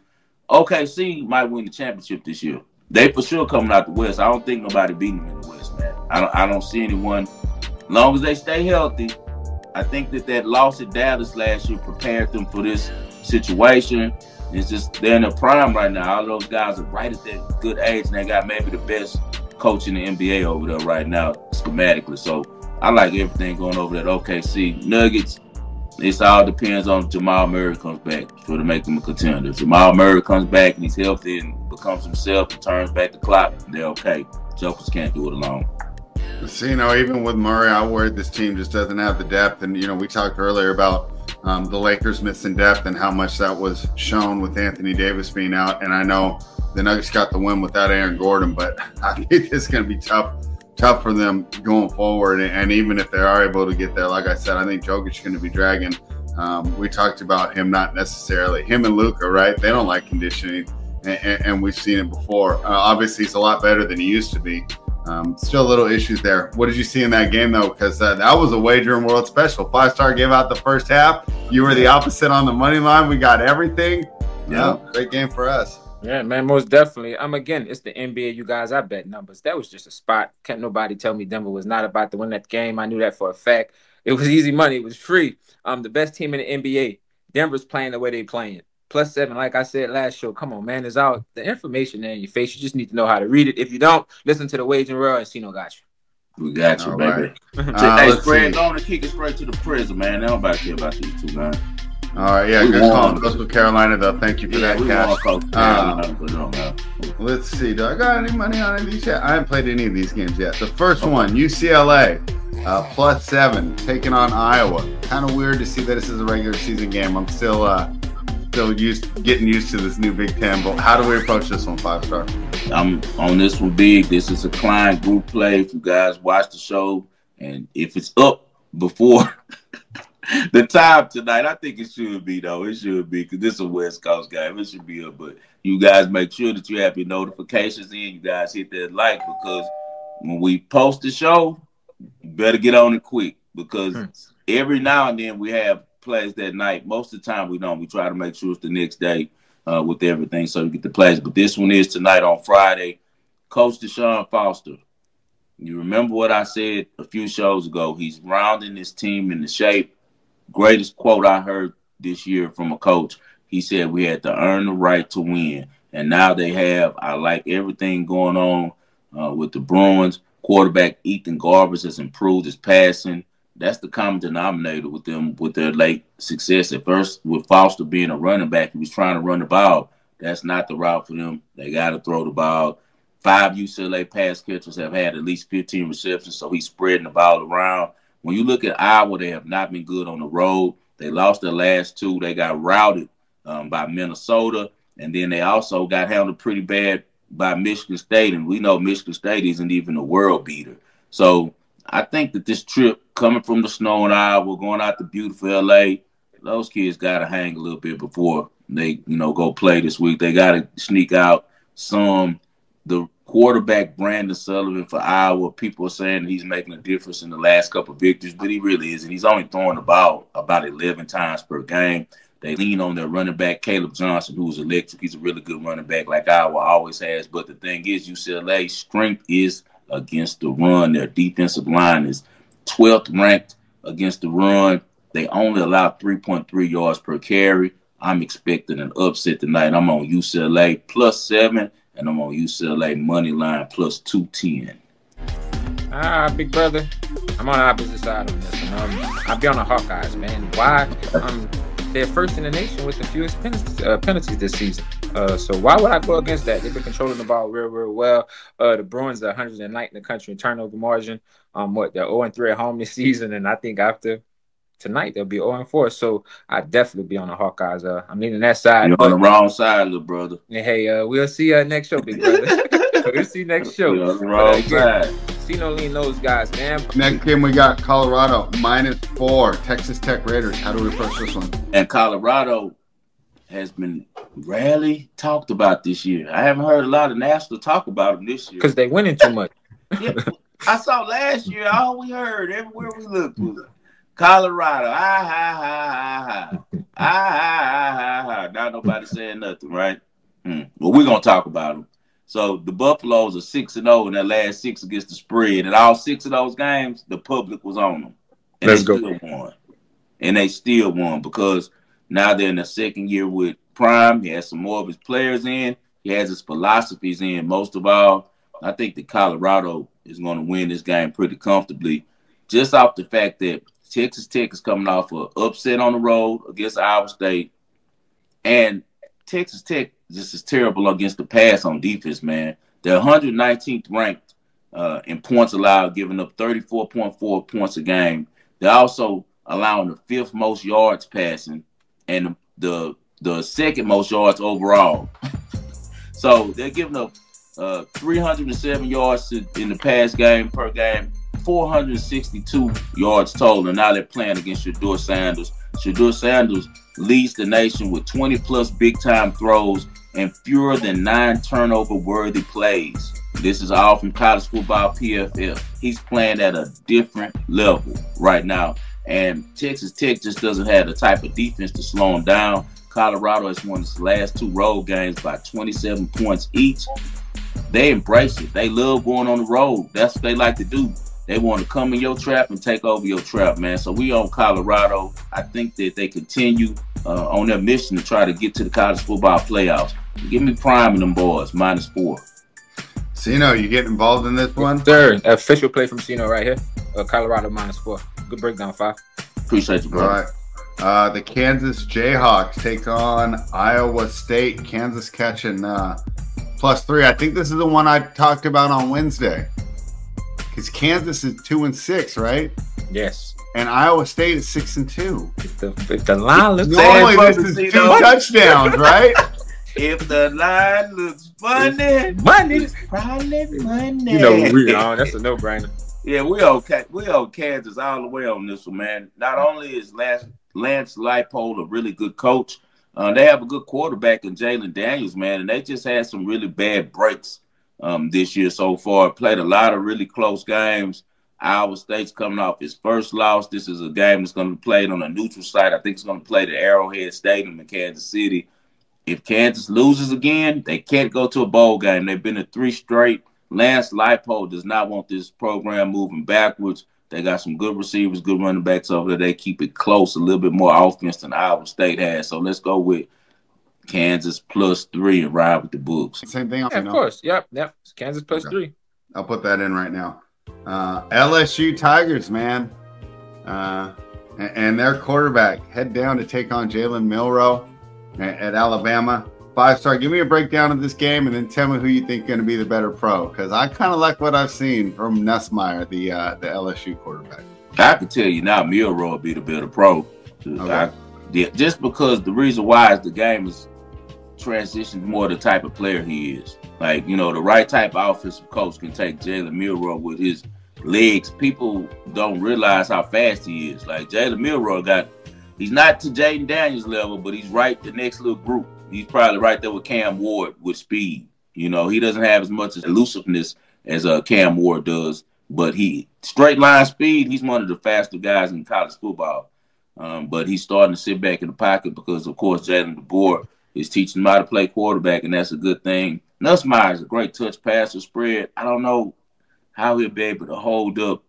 OKC might win the championship this year. They for sure coming out the West. I don't think nobody beating them in the West, man. I don't see anyone. As long as they stay healthy, I think that loss at Dallas last year prepared them for this situation. It's just they're in their prime right now. All those guys are right at that good age, and they got maybe the best coach in the NBA over there right now, schematically. So I like everything going over that OKC. Nuggets, it all depends on if Jamal Murray comes back to make them a contender. If Jamal Murray comes back and he's healthy and becomes himself and turns back the clock, they're okay. Jokers can't do it alone. So, even with Murray, I worry this team just doesn't have the depth. And, we talked earlier about the Lakers missing depth and how much that was shown with Anthony Davis being out. And I know the Nuggets got the win without Aaron Gordon, but I think it's going to be tough for them going forward. And even if they are able to get there, like I said, I think Jokic is going to be dragging. We talked about him, not necessarily him and Luka, right? They don't like conditioning, and we've seen it before. Obviously, he's a lot better than he used to be. Still little issues there. What did you see in that game, though? Because that was a Wagering World special. 5 Star gave out the first half. You were the opposite on the money line. We got everything. Yeah, great game for us. Yeah, man, most definitely. Again, it's the NBA. You guys, I bet numbers. That was just a spot. Can't nobody tell me Denver was not about to win that game. I knew that for a fact. It was easy money. It was free. The best team in the NBA. Denver's playing the way they playing. +7, like I said last show. Come on, man. It's out. The information there in your face. You just need to know how to read it. If you don't, listen to the Wagering World and Cino got you. We got you, baby. Hey, spread on and kick it straight to the prison, man. They don't care about these two, man. All right, yeah, good call. Goes with Carolina, though. Thank you for that, Cash. Let's see. Do I got any money on any of these yet? I haven't played any of these games yet. The first one, UCLA, +7, taking on Iowa. Kind of weird to see that this is a regular season game. I'm still getting used to this new Big Ten. But how do we approach this one, 5 Star? I'm on this one big. This is a client group play. If you guys watch the show, and if it's up before the time tonight, I think it should be, though. It should be, because this is a West Coast game. It should be up. But you guys make sure that you have your notifications in. You guys hit that like, because when we post the show, you better get on it quick, because every now and then we have plays that night. Most of the time we don't. We try to make sure it's the next day with everything, so you get the plays. But this one is tonight on Friday. Coach Deshaun Foster. You remember what I said a few shows ago. He's rounding his team into shape. Greatest quote I heard this year from a coach. He said we had to earn the right to win. And now they have. I like everything going on with the Bruins. Quarterback Ethan Garbers has improved his passing. That's the common denominator with them, with their late success. At first, with Foster being a running back, he was trying to run the ball. That's not the route for them. They got to throw the ball. 5 UCLA pass catchers have had at least 15 receptions, so he's spreading the ball around. When you look at Iowa, they have not been good on the road. They lost their last 2. They got routed by Minnesota, and then they also got handled pretty bad by Michigan State, and we know Michigan State isn't even a world beater. So I think that this trip, coming from the snow in Iowa, going out to beautiful L.A., those kids got to hang a little bit before they, go play this week. They got to sneak out some. The quarterback, Brandon Sullivan for Iowa, people are saying that he's making a difference in the last couple of victories, but he really isn't. He's only throwing the ball about 11 times per game. They lean on their running back, Caleb Johnson, who's electric. He's a really good running back like Iowa always has. But the thing is, UCLA's strength is against the run. Their defensive line is 12th ranked against the run. They only allow 3.3 yards per carry. I'm expecting an upset tonight. I'm on UCLA +7, and I'm on UCLA money line +210. Big brother, I'm on the opposite side on this one. I'll be on the Hawkeyes, man. Why? They're first in the nation with the fewest penalties this season. So why would I go against that? They've been controlling the ball real, real well. The Bruins are 109th in the country in turnover margin. They're 0-3 at home this season, and I think after tonight they'll be 0-4. So I definitely be on the Hawkeyes. I'm leaning that side. You're on the wrong side, little brother. Hey, we'll see next show, big brother. We'll see next show. You're on the wrong side. Cino lean those guys, man. Next game we got Colorado -4, Texas Tech Raiders. How do we approach this one? And Colorado has been rarely talked about this year. I haven't heard a lot of national talk about them this year. Because they winning too much. Yeah, I saw last year, all we heard everywhere we looked was Colorado. Not nobody saying nothing, right? Well, we're going to talk about them. So the Buffaloes are 6-0 in their last 6 against the spread. And all 6 of those games, the public was on them. And Let's they go. still won. And they still won because now they're in their second year with Prime. He has some more of his players in. He has his philosophies in. Most of all, I think that Colorado is going to win this game pretty comfortably, just off the fact that Texas Tech is coming off an upset on the road against Iowa State. And Texas Tech just is terrible against the pass on defense, man. They're 119th ranked in points allowed, giving up 34.4 points a game. They're also allowing the 5th most yards passing and the second most yards overall. So they're giving up 307 yards in the pass game per game, 462 yards total. And now they're playing against Shedeur Sanders. Shedeur Sanders leads the nation with 20-plus big-time throws and fewer than 9 turnover-worthy plays. This is all from College Football PFF. He's playing at a different level right now. And Texas Tech just doesn't have the type of defense to slow him down. Colorado has won its last 2 road games by 27 points each. They embrace it. They love going on the road. That's what they like to do. They want to come in your trap and take over your trap, man. So we on Colorado. I think that they continue on their mission to try to get to the college football playoffs. Give me Prime and them boys, -4. Sino, you getting involved in this one? Sir, official play from Sino right here. Colorado -4. Good breakdown, 5. Appreciate you, bro. All right. The Kansas Jayhawks take on Iowa State. Kansas catching +3. I think this is the one I talked about on Wednesday. Because Kansas is 2-6, right? Yes. And Iowa State is 6-2. If the line looks normally this is 2 touchdowns, right? If the line looks funny, money, probably money. You know, that's a no-brainer. Yeah, we on Kansas all the way on this one, man. Not only is Lance Leipold a really good coach, they have a good quarterback in Jalen Daniels, man, and they just had some really bad breaks this year so far. Played a lot of really close games. Iowa State's coming off his first loss. This is a game that's going to be played on a neutral site. I think it's going to play at Arrowhead Stadium in Kansas City. If Kansas loses again, they can't go to a bowl game. They've been to 3 straight. Lance Leipold does not want this program moving backwards. They got some good receivers, good running backs over there. They keep it close, a little bit more offense than Iowa State has. So let's go with Kansas +3 and ride with the books. Same thing. Yeah, of course. Yep. Kansas +3. I'll put that in right now. LSU Tigers, man. And their quarterback head down to take on Jalen Milroe at Alabama. 5-star. Give me a breakdown of this game and then tell me who you think is going to be the better pro. Because I kind of like what I've seen from Nussmeier, the LSU quarterback. I can tell you now, Milroe will be the better pro. Okay. Just because the reason why is the game is transitioned more the type of player he is. Like, you know, the right type of offensive coach can take Jalen Milroe with his legs. People don't realize how fast he is. Like, Jalen Milroe he's not to Jaden Daniels level, but he's right the next little group. He's probably right there with Cam Ward with speed. You know, he doesn't have as much elusiveness as Cam Ward does, but he straight line speed. He's one of the faster guys in college football. But he's starting to sit back in the pocket because, of course, Jalen DeBoer is teaching him how to play quarterback, and that's a good thing. Nussmeier is a great touch passer spread. I don't know how he'll be able to hold up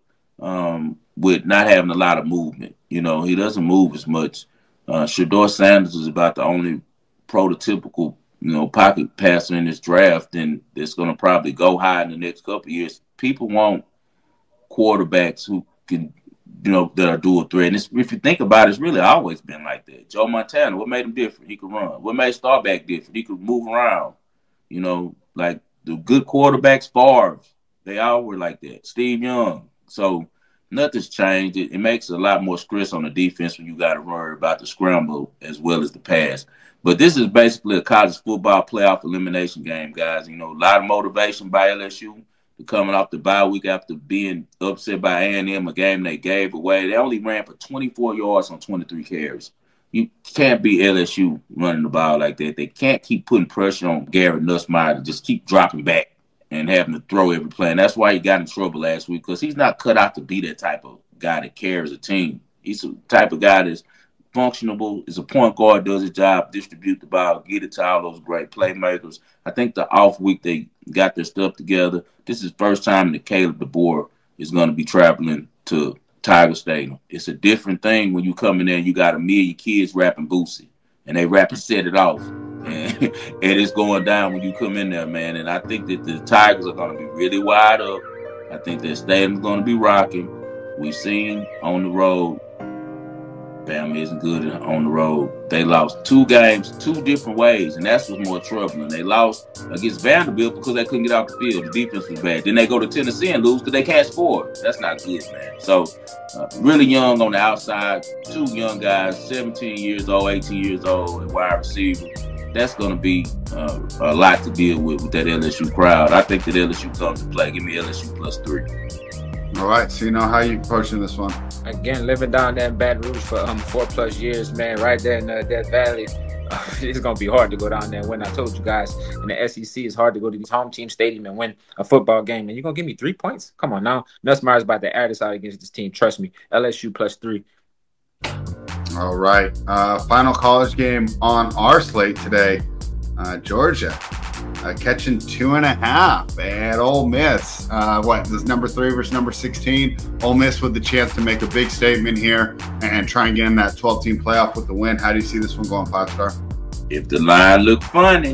with not having a lot of movement. You know, he doesn't move as much. Shedeur Sanders is about the only prototypical, you know, pocket passer in this draft, and it's going to probably go high in the next couple of years. People want quarterbacks who can, you know, that are dual threat. And if you think about it, it's really always been like that. Joe Montana, what made him different? He could run. What made Staubach different? He could move around. You know, like the good quarterbacks, Favre, they all were like that. Steve Young. So nothing's changed. It makes a lot more stress on the defense when you got to worry about the scramble as well as the pass. But this is basically a college football playoff elimination game, guys. You know, a lot of motivation by LSU. They're coming off the bye week after being upset by A&M, a game they gave away. They only ran for 24 yards on 23 carries. You can't beat LSU running the ball like that. They can't keep putting pressure on Garrett Nussmeier to just keep dropping back and having to throw every play. And that's why he got in trouble last week, because he's not cut out to be that type of guy that carries a team. He's the type of guy that's functional, is a point guard, does his job, distribute the ball, get it to all those great playmakers. I think the off week they got their stuff together. This is the first time that Caleb DeBoer is going to be traveling to Tiger Stadium. It's a different thing when you come in there and you got 1 million kids rapping Boosie, and they rap and set it off. And it's going down when you come in there, man. And I think that the Tigers are going to be really wide up. I think their stadium's going to be rocking. We've seen on the road, Bama isn't good on the road. They lost 2 games 2 different ways, and that's what's more troubling. They lost against Vanderbilt because they couldn't get off the field. The defense was bad. Then they go to Tennessee and lose because they can't score. That's not good, man. So really young on the outside, 2 young guys, 17 years old, 18 years old, at wide receiver. that's going to be a lot to deal with that LSU crowd. I think that LSU comes to play. Give me LSU +3. All right, so you know how you approaching this one? Again, living down there in Baton Rouge for 4+ years, man, right there in Death Valley. It's going to be hard to go down there and win. I told you guys, in the SEC, it's hard to go to these home team stadium and win a football game. And you're going to give me 3 points? Come on now. Nussmeier's about to air this out against this team. Trust me. LSU +3. All right. Final college game on our slate today. Georgia catching 2.5 at Ole Miss. This is number 3 versus number 16. Ole Miss with the chance to make a big statement here and try and get in that 12-team playoff with the win. How do you see this one going, 5-star? If the line look funny,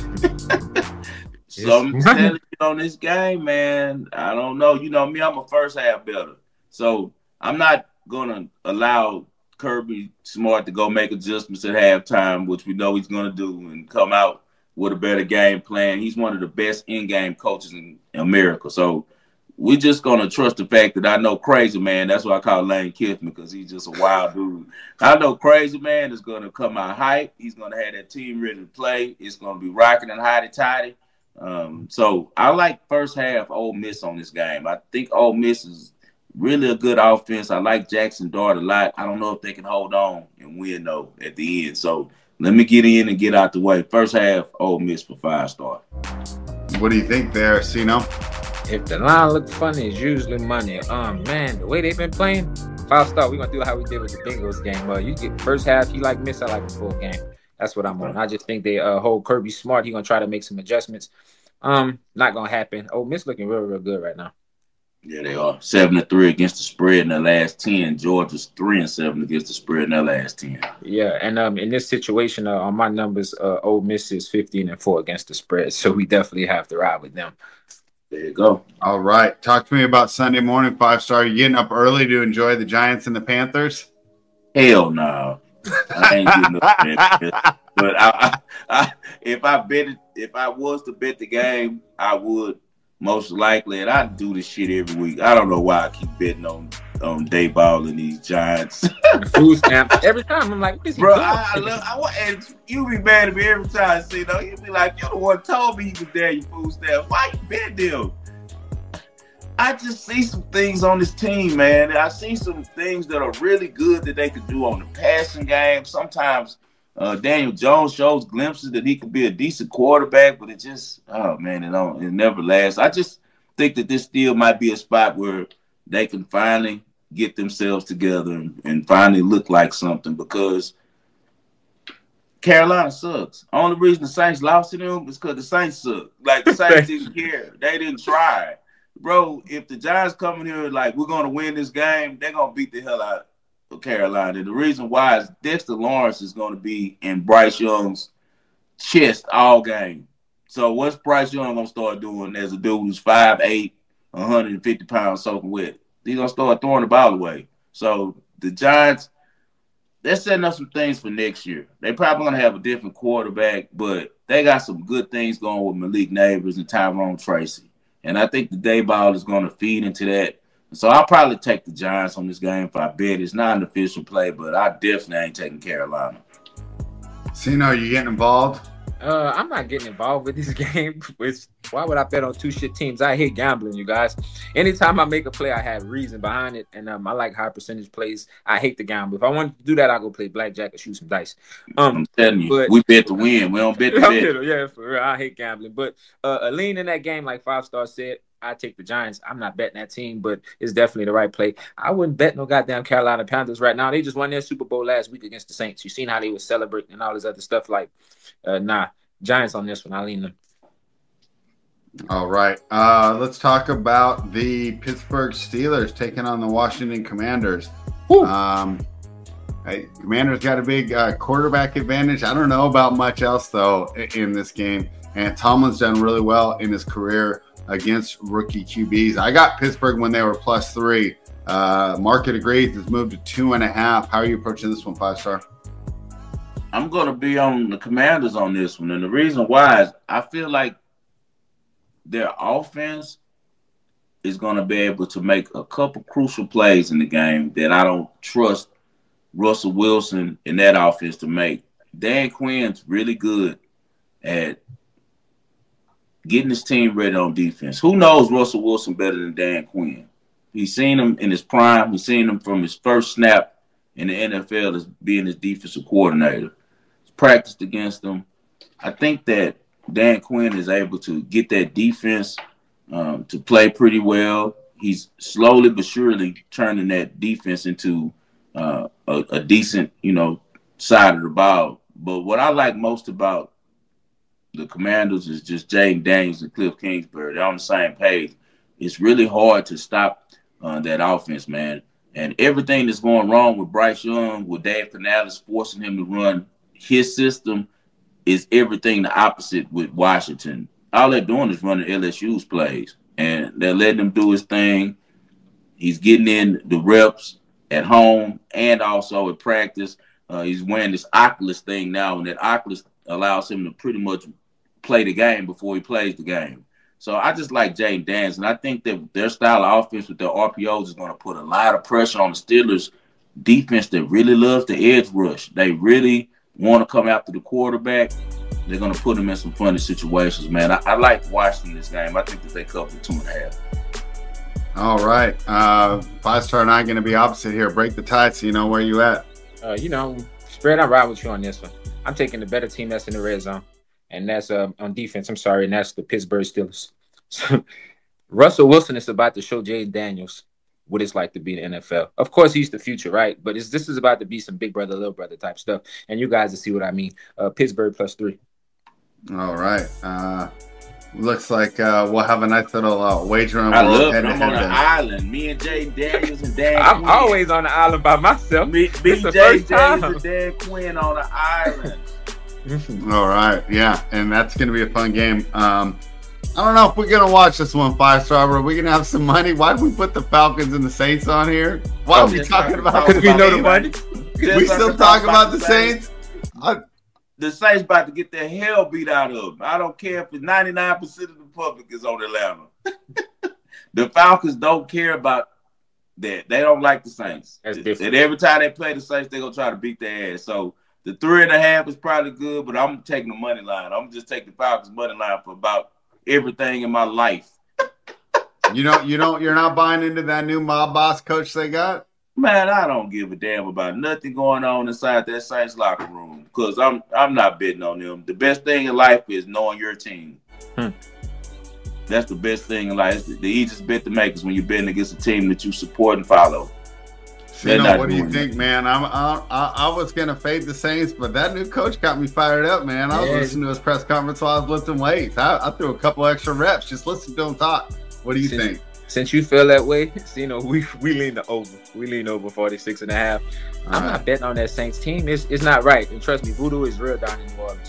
something telling you on this game, man. I don't know. You know me, I'm a first half better. So I'm not going to allow Kirby Smart to go make adjustments at halftime, which we know he's going to do, and come out with a better game plan. He's one of the best in-game coaches in America. So we're just going to trust the fact that I know Crazy Man. That's why I call Lane Kiffin, because he's just a wild dude. I know Crazy Man is going to come out hype. He's going to have that team ready to play. It's going to be rocking and hidey-tidy. So I like first half Ole Miss on this game. I think Ole Miss is really a good offense. I like Jackson Dart a lot. I don't know if they can hold on and win, though, at the end. So let me get in and get out the way. First half, Ole Miss for 5-star. What do you think there, Sino? If the line looks funny, it's usually money. Man, the way they've been playing, 5-star, we're going to do how we did with the Bengals game. You get first half, you like Miss, I like the full game. That's what I'm on. I just think they hold Kirby Smart. He's going to try to make some adjustments. Not going to happen. Ole Miss looking real, real good right now. Yeah, they are 7-3 against the spread in the last 10. Georgia's 3-7 against the spread in the last 10. Yeah, and in this situation, on my numbers, Ole Miss is 15-4 against the spread, so we definitely have to ride with them. There you go. All right, talk to me about Sunday morning, 5-star. You getting up early to enjoy the Giants and the Panthers? Hell no, I ain't getting up Panthers. But if I was to bet the game, I would. Most likely, and I do this shit every week. I don't know why I keep betting on Dayball and these Giants. Food stamp every time. I'm like, bro, and you be mad at me every time. See, though, you be like, you the one told me you was there. You food stamp. Why you bet them? I just see some things on this team, man. I see some things that are really good that they could do on the passing game. Sometimes Daniel Jones shows glimpses that he could be a decent quarterback, but it just, it never lasts. I just think that this still might be a spot where they can finally get themselves together and finally look like something, because Carolina sucks. Only reason the Saints lost to them is because the Saints suck. Like, the Saints didn't care. They didn't try. Bro, if the Giants come in here like, we're going to win this game, they're going to beat the hell out of Carolina. And the reason why is Dexter Lawrence is going to be in Bryce Young's chest all game. So what's Bryce Young going to start doing as a dude who's 5'8", 150 pounds soaking wet? He's going to start throwing the ball away. So the Giants, they're setting up some things for next year. They probably going to have a different quarterback, but they got some good things going with Malik Neighbors and Tyrone Tracy. And I think the Dayball is going to feed into that. So I'll probably take the Giants on this game if I bet. It's not an official play, but I definitely ain't taking Carolina. Sino, you getting involved? I'm not getting involved with this game. Why would I bet on two shit teams? I hate gambling, you guys. Anytime I make a play, I have reason behind it, and I like high percentage plays. I hate the gamble. If I wanted to do that, I'll go play blackjack or shoot some dice. I'm telling you, we bet to win. We don't bet to bet. Yeah, for real. I hate gambling. But a lean in that game, like 5-star said, I take the Giants. I'm not betting that team, but it's definitely the right play. I wouldn't bet no goddamn Carolina Panthers right now. They just won their Super Bowl last week against the Saints. You seen how they were celebrating and all this other stuff. Like, Giants on this one. I'll lean them. All right. Let's talk about the Pittsburgh Steelers taking on the Washington Commanders. Commanders got a big quarterback advantage. I don't know about much else, though, in this game. And Tomlin's done really well in his career against rookie QBs. I got Pittsburgh when they were +3. Market agrees. It's moved to 2.5. How are you approaching this one, 5-star? I'm going to be on the Commanders on this one. And the reason why is I feel like their offense is going to be able to make a couple crucial plays in the game that I don't trust Russell Wilson in that offense to make. Dan Quinn's really good at getting his team ready on defense. Who knows Russell Wilson better than Dan Quinn? He's seen him in his prime. He's seen him from his first snap in the NFL as being his defensive coordinator. He's practiced against him. I think that Dan Quinn is able to get that defense to play pretty well. He's slowly but surely turning that defense into a decent, side of the ball. But what I like most about the Commanders is just Jayden Daniels and Cliff Kingsbury. They're on the same page. It's really hard to stop that offense, man. And everything that's going wrong with Bryce Young, with Dave Canales forcing him to run his system, is everything the opposite with Washington. All they're doing is running LSU's plays, and they're letting him do his thing. He's getting in the reps at home and also at practice. He's wearing this Oculus thing now, and that Oculus allows him to pretty much play the game before he plays the game. So I just like Jayden Daniels, and I think that their style of offense with their RPOs is going to put a lot of pressure on the Steelers' defense that really loves the edge rush. They really want to come after the quarterback. They're going to put him in some funny situations, man. I like watching this game. I think that they cover 2.5. All right. 5-star and I going to be opposite here. Break the tie so you know where you at. Spread, I ride with you on this one. I'm taking the better team that's in the red zone, and that's on defense. I'm sorry, and that's the Pittsburgh Steelers. Russell Wilson is about to show Jayden Daniels what it's like to be in the NFL. Of course, he's the future, right? But this is about to be some big brother, little brother type stuff, and you guys will see what I mean. Pittsburgh +3. All right. Looks like we'll have a nice little wager on. I love it. I'm on an island. Me and Jayden Daniels and Dan I'm Quinn. always on the island by myself. Me Jayden Daniels and Dan Quinn on the island. All right. Yeah, and that's going to be a fun game. I don't know if we're going to watch this one, 5-star. Are we going to have some money? Why did we put the Falcons and the Saints on here? Why are we talking about? Because we know the money. We still talk about the Saints? The Saints about to get their hell beat out of them. I don't care if it's 99% of the public is on Atlanta. The Falcons don't care about that. They don't like the Saints. That's different. And every time they play the Saints, they're going to try to beat their ass. So the 3.5 is probably good, but I'm taking the money line. I'm just taking the Falcons money line for about everything in my life. You're not buying into that new mob boss coach they got? Man, I don't give a damn about nothing going on inside that Saints locker room because I'm not betting on them. The best thing in life is knowing your team. That's the best thing in life. The easiest bet to make is when you're betting against a team that you support and follow. What do you think, man? I was gonna fade the Saints, but that new coach got me fired up, man. I was listening to his press conference while I was lifting weights. I threw a couple extra reps. Just listen to him talk. What do you think? Since you feel that way, we lean the over. We lean over 46.5. I'm not betting on that Saints team. It's not right. And trust me, voodoo is real down in New Orleans.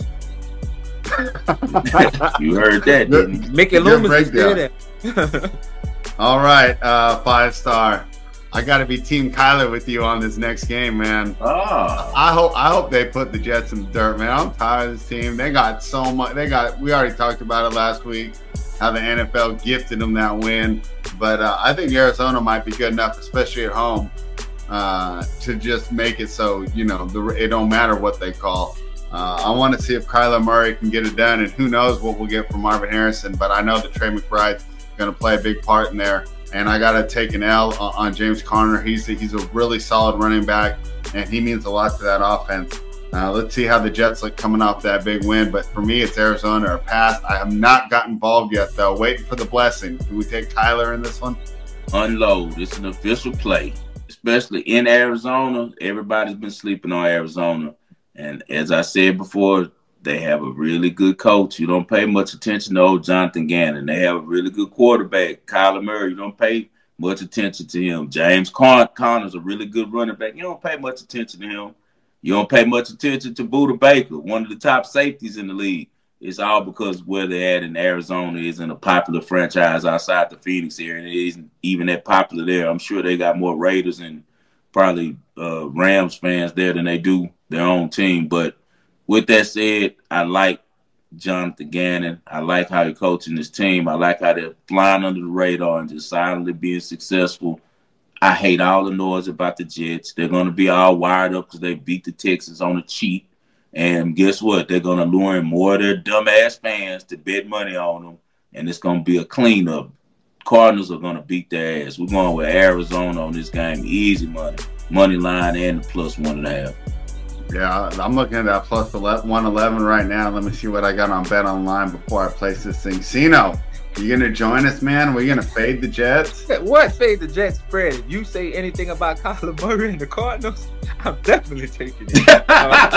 You heard that, didn't you? Mickey Loomis is good at. All right, 5-star. I got to be Team Kyler with you on this next game, man. Oh. I hope they put the Jets in the dirt, man. I'm tired of this team. They got so much. We already talked about it last week, how the NFL gifted them that win. But I think Arizona might be good enough, especially at home, to just make it so, it don't matter what they call. I want to see if Kyler Murray can get it done, and who knows what we'll get from Marvin Harrison. But I know that Trey McBride's going to play a big part in there. And I got to take an L on James Conner. He's a really solid running back, and he means a lot to that offense. Let's see how the Jets look coming off that big win. But for me, it's Arizona or pass. I have not got involved yet, though. Waiting for the blessing. Do we take Kyler in this one? Unload. It's an official play, especially in Arizona. Everybody's been sleeping on Arizona. And as I said before, they have a really good coach. You don't pay much attention to old Jonathan Gannon. They have a really good quarterback, Kyler Murray. You don't pay much attention to him. James Conner's a really good running back. You don't pay much attention to him. You don't pay much attention to Budda Baker, one of the top safeties in the league. It's all because where they're at in Arizona isn't a popular franchise outside the Phoenix area, and it isn't even that popular there. I'm sure they got more Raiders and probably Rams fans there than they do their own team. But with that said, I like Jonathan Gannon. I like how he's coaching his team. I like how they're flying under the radar and just silently being successful. I hate all the noise about the Jets. They're going to be all wired up because they beat the Texans on a cheat. And guess what? They're going to lure in more of their dumbass fans to bet money on them, and it's going to be a cleanup. Cardinals are going to beat their ass. We're going with Arizona on this game. Easy money line, and the +1.5. Yeah, I'm looking at that plus 111 right now. Let me see what I got on Bet Online before I place this thing. Cino, you going to join us, man? We're going to fade the Jets? What fade the Jets spread? If you say anything about Kyler Murray and the Cardinals, I'm definitely taking it. Like,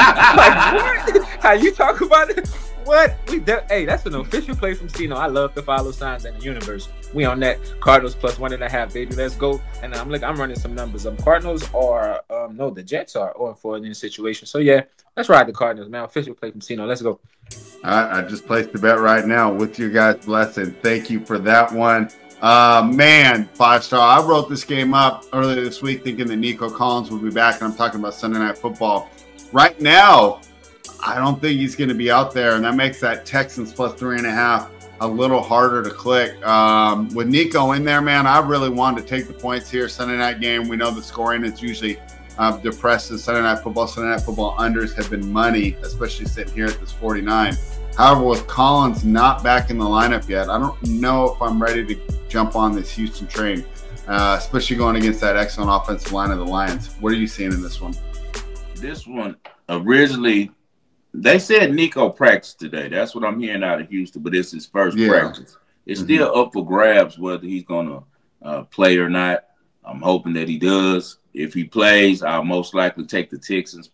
what? How you talk about it? What? Hey, that's an official play from Cino. I love to follow signs in the universe. We on that Cardinals +1.5, baby. Let's go. And I'm running some numbers. Cardinals are the Jets are 0-4 in this situation. So yeah, let's ride the Cardinals, man. Official play from Cino. Let's go. All right, I just placed the bet right now with you guys' blessing. Thank you for that one. Man, 5-star. I wrote this game up earlier this week thinking that Nico Collins would be back, and I'm talking about Sunday Night Football. Right now, I don't think he's going to be out there, and that makes that Texans +3.5 a little harder to click. With Nico in there, man, I really wanted to take the points here. Sunday night game, we know the scoring is usually depressed in Sunday Night Football. Sunday Night Football unders have been money, especially sitting here at this 49. However, with Collins not back in the lineup yet, I don't know if I'm ready to jump on this Houston train, especially going against that excellent offensive line of the Lions. What are you seeing in this one? This one, originally, they said Nico practiced today. That's what I'm hearing out of Houston, but it's his first practice. It's still up for grabs whether he's going to play or not. I'm hoping that he does. If he plays, I'll most likely take the Texans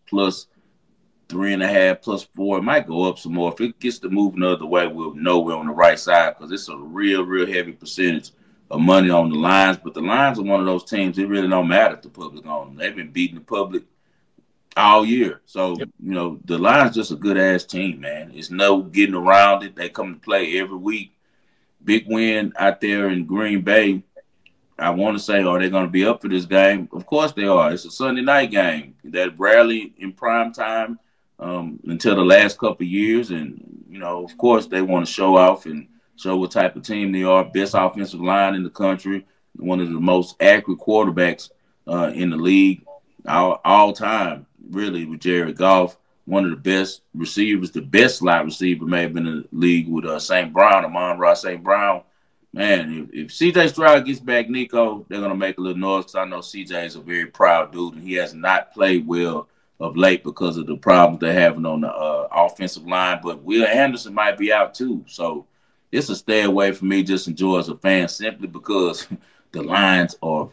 +3.5, +4. It might go up some more. If it gets to moving the other way, we'll know we're on the right side because it's a real heavy percentage of money on the Lions. But the Lions are one of those teams, it really don't matter if the public on them. They've been beating the public all year. So, the Lions just a good-ass team, man. It's no getting around it. They come to play every week. Big win out there in Green Bay. I want to say, are they going to be up for this game? Of course they are. It's a Sunday night game that rarely in prime time until the last couple of years. And, of course they want to show off and show what type of team they are. Best offensive line in the country. One of the most accurate quarterbacks in the league all time. Really, with Jared Goff, one of the best receivers, the best slot receiver may have been in the league with St. Brown, Amon-Ra St. Brown. Man, if C.J. Stroud gets back, Nico, they're going to make a little noise because I know C.J. is a very proud dude, and he has not played well of late because of the problems they're having on the offensive line. But Will Anderson might be out too. So it's a stay away for me, just enjoy as a fan, simply because the Lions are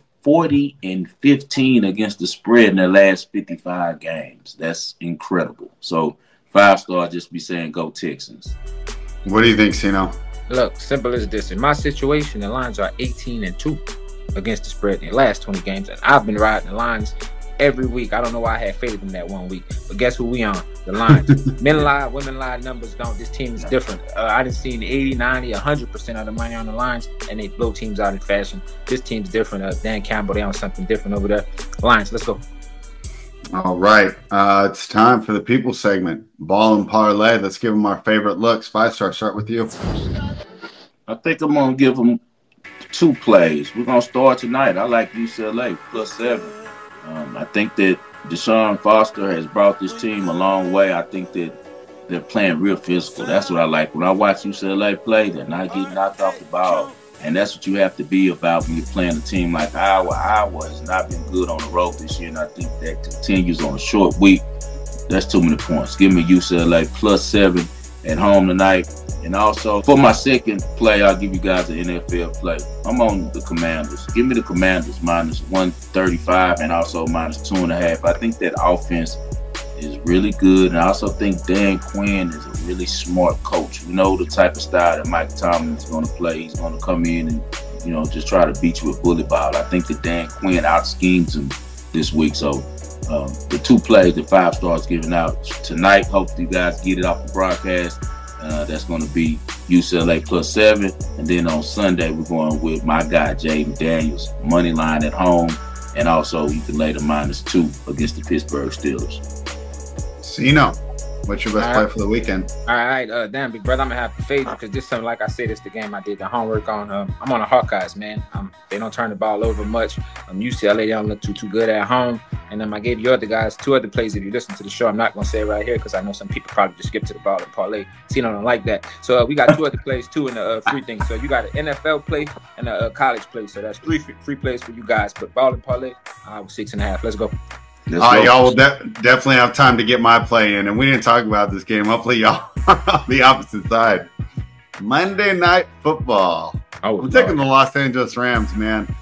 40-15 against the spread in their last 55 games. That's incredible. So 5-star, just be saying go Texans. What do you think, Cino? Look, simple as this. In my situation, the Lions are 18-2 against the spread in the last 20 games. And I've been riding the Lions every week. I don't know why I had faith in them that 1 week. But guess who we on? The Lions. Men lie, women lie, numbers don't. This team is different. I done seen 80, 90, 100% of the money on the Lions, and they blow teams out in fashion. This team's different. Dan Campbell, they on something different over there. Lions, let's go. All right. It's time for the people segment. Ball and parlay. Let's give them our favorite looks. 5-star, start with you. I think I'm going to give them 2 plays. We're going to start tonight. I like UCLA +7. I think that Deshaun Foster has brought this team a long way. I think that they're playing real physical. That's what I like. When I watch UCLA play, they're not getting knocked off the ball. And that's what you have to be about when you're playing a team like Iowa. Iowa has not been good on the road this year, and I think that continues on a short week. That's too many points. Give me UCLA +7 at home tonight. And also, for my second play, I'll give you guys an NFL play. I'm on the Commanders. Give me the Commanders -135 and also -2.5. I think that offense is really good. And I also think Dan Quinn is a really smart coach. We know the type of style that Mike Tomlin is going to play. He's going to come in and, just try to beat you with bullet ball. I think that Dan Quinn out-schemes him this week. So the 2 plays that 5-stars giving out tonight, hopefully you guys get it off the broadcast. That's going to be UCLA +7. And then on Sunday, we're going with my guy, Jaden Daniels, money line at home. And also, you can lay the -2 against the Pittsburgh Steelers. Cino, what's your best play for the weekend? All right, damn, big brother, I'm going to have to fade you because this time, like I said, it's the game I did the homework on. I'm on the Hawkeyes, man. They don't turn the ball over much. UCLA, they don't look too good at home. And then I gave you other guys 2 other plays. If you listen to the show, I'm not going to say it right here because I know some people probably just skip to the ball and parlay. Cino don't like that. So we got 2 other plays too in the free thing. So you got an NFL play and a college play. So that's 3 free plays for you guys. But ball and parlay, 6.5. Let's go. Y'all will definitely have time to get my play in. And we didn't talk about this game. Hopefully y'all are on the opposite side. Monday Night Football. I'm taking the Los Angeles Rams, man.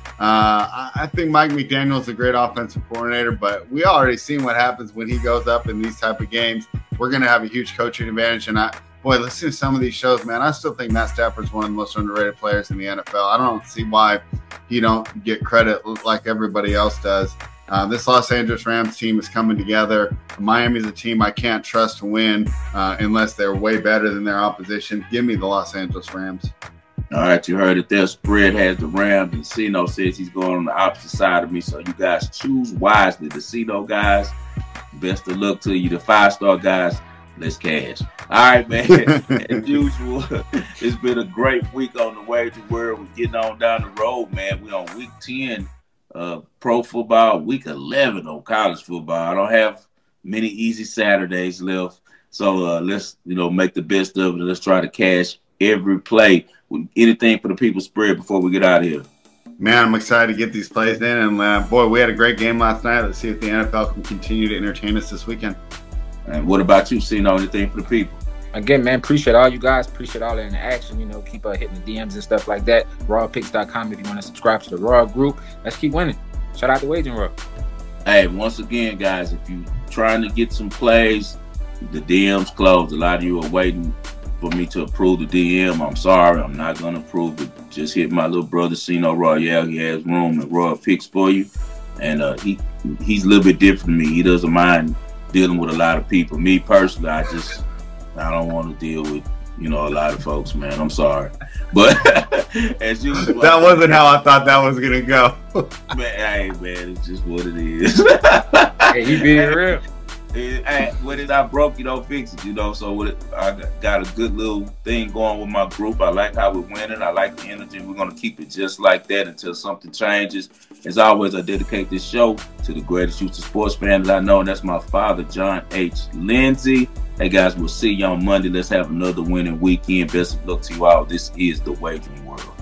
I think Mike McDaniel is a great offensive coordinator, but we already seen what happens when he goes up in these type of games. We're going to have a huge coaching advantage. And listening to some of these shows, man, I still think Matt Stafford's one of the most underrated players in the NFL. I don't see why he don't get credit like everybody else does. This Los Angeles Rams team is coming together. Miami's a team I can't trust to win unless they're way better than their opposition. Give me the Los Angeles Rams. All right, you heard it there. Spread has the Rams, and Cino says he's going on the opposite side of me. So you guys choose wisely. The Cino guys, best of luck to you. The 5-star guys, let's cash. All right, man. As usual, it's been a great week on the Wager World. We're getting on down the road, man. We're on week 10 pro football, week 11 on college football. I don't have many easy Saturdays left. So let's, make the best of it. Let's try to cash every play. Anything for the people spread before we get out of here? Man, I'm excited to get these plays in. And, boy, we had a great game last night. Let's see if the NFL can continue to entertain us this weekend. And what about you, Cino? Anything for the people? Again, man, appreciate all you guys. Appreciate all the interaction. Keep hitting the DMs and stuff like that. RawPicks.com if you want to subscribe to the Raw group. Let's keep winning. Shout out to Waging World. Hey, once again, guys, if you're trying to get some plays, the DM's closed. A lot of you are waiting for me to approve the DM. I'm sorry, I'm not going to approve it. Just hit my little brother, Cino Royale. He has room at Raw Picks for you. And he's a little bit different than me. He doesn't mind dealing with a lot of people. Me personally, I don't want to deal with, a lot of folks, man. I'm sorry. But as usual, that wasn't how I thought that was going to go. Man, it's just what it is. Hey, he being real. When it's not broke, you don't fix it, So I got a good little thing going with my group. I like how we're winning. I like the energy. We're going to keep it just like that until something changes. As always, I dedicate this show to the greatest Houston sports fan that I know, and that's my father, John H. Lindsay. Hey, guys, we'll see you on Monday. Let's have another winning weekend. Best of luck to you all. This is the Wagering World.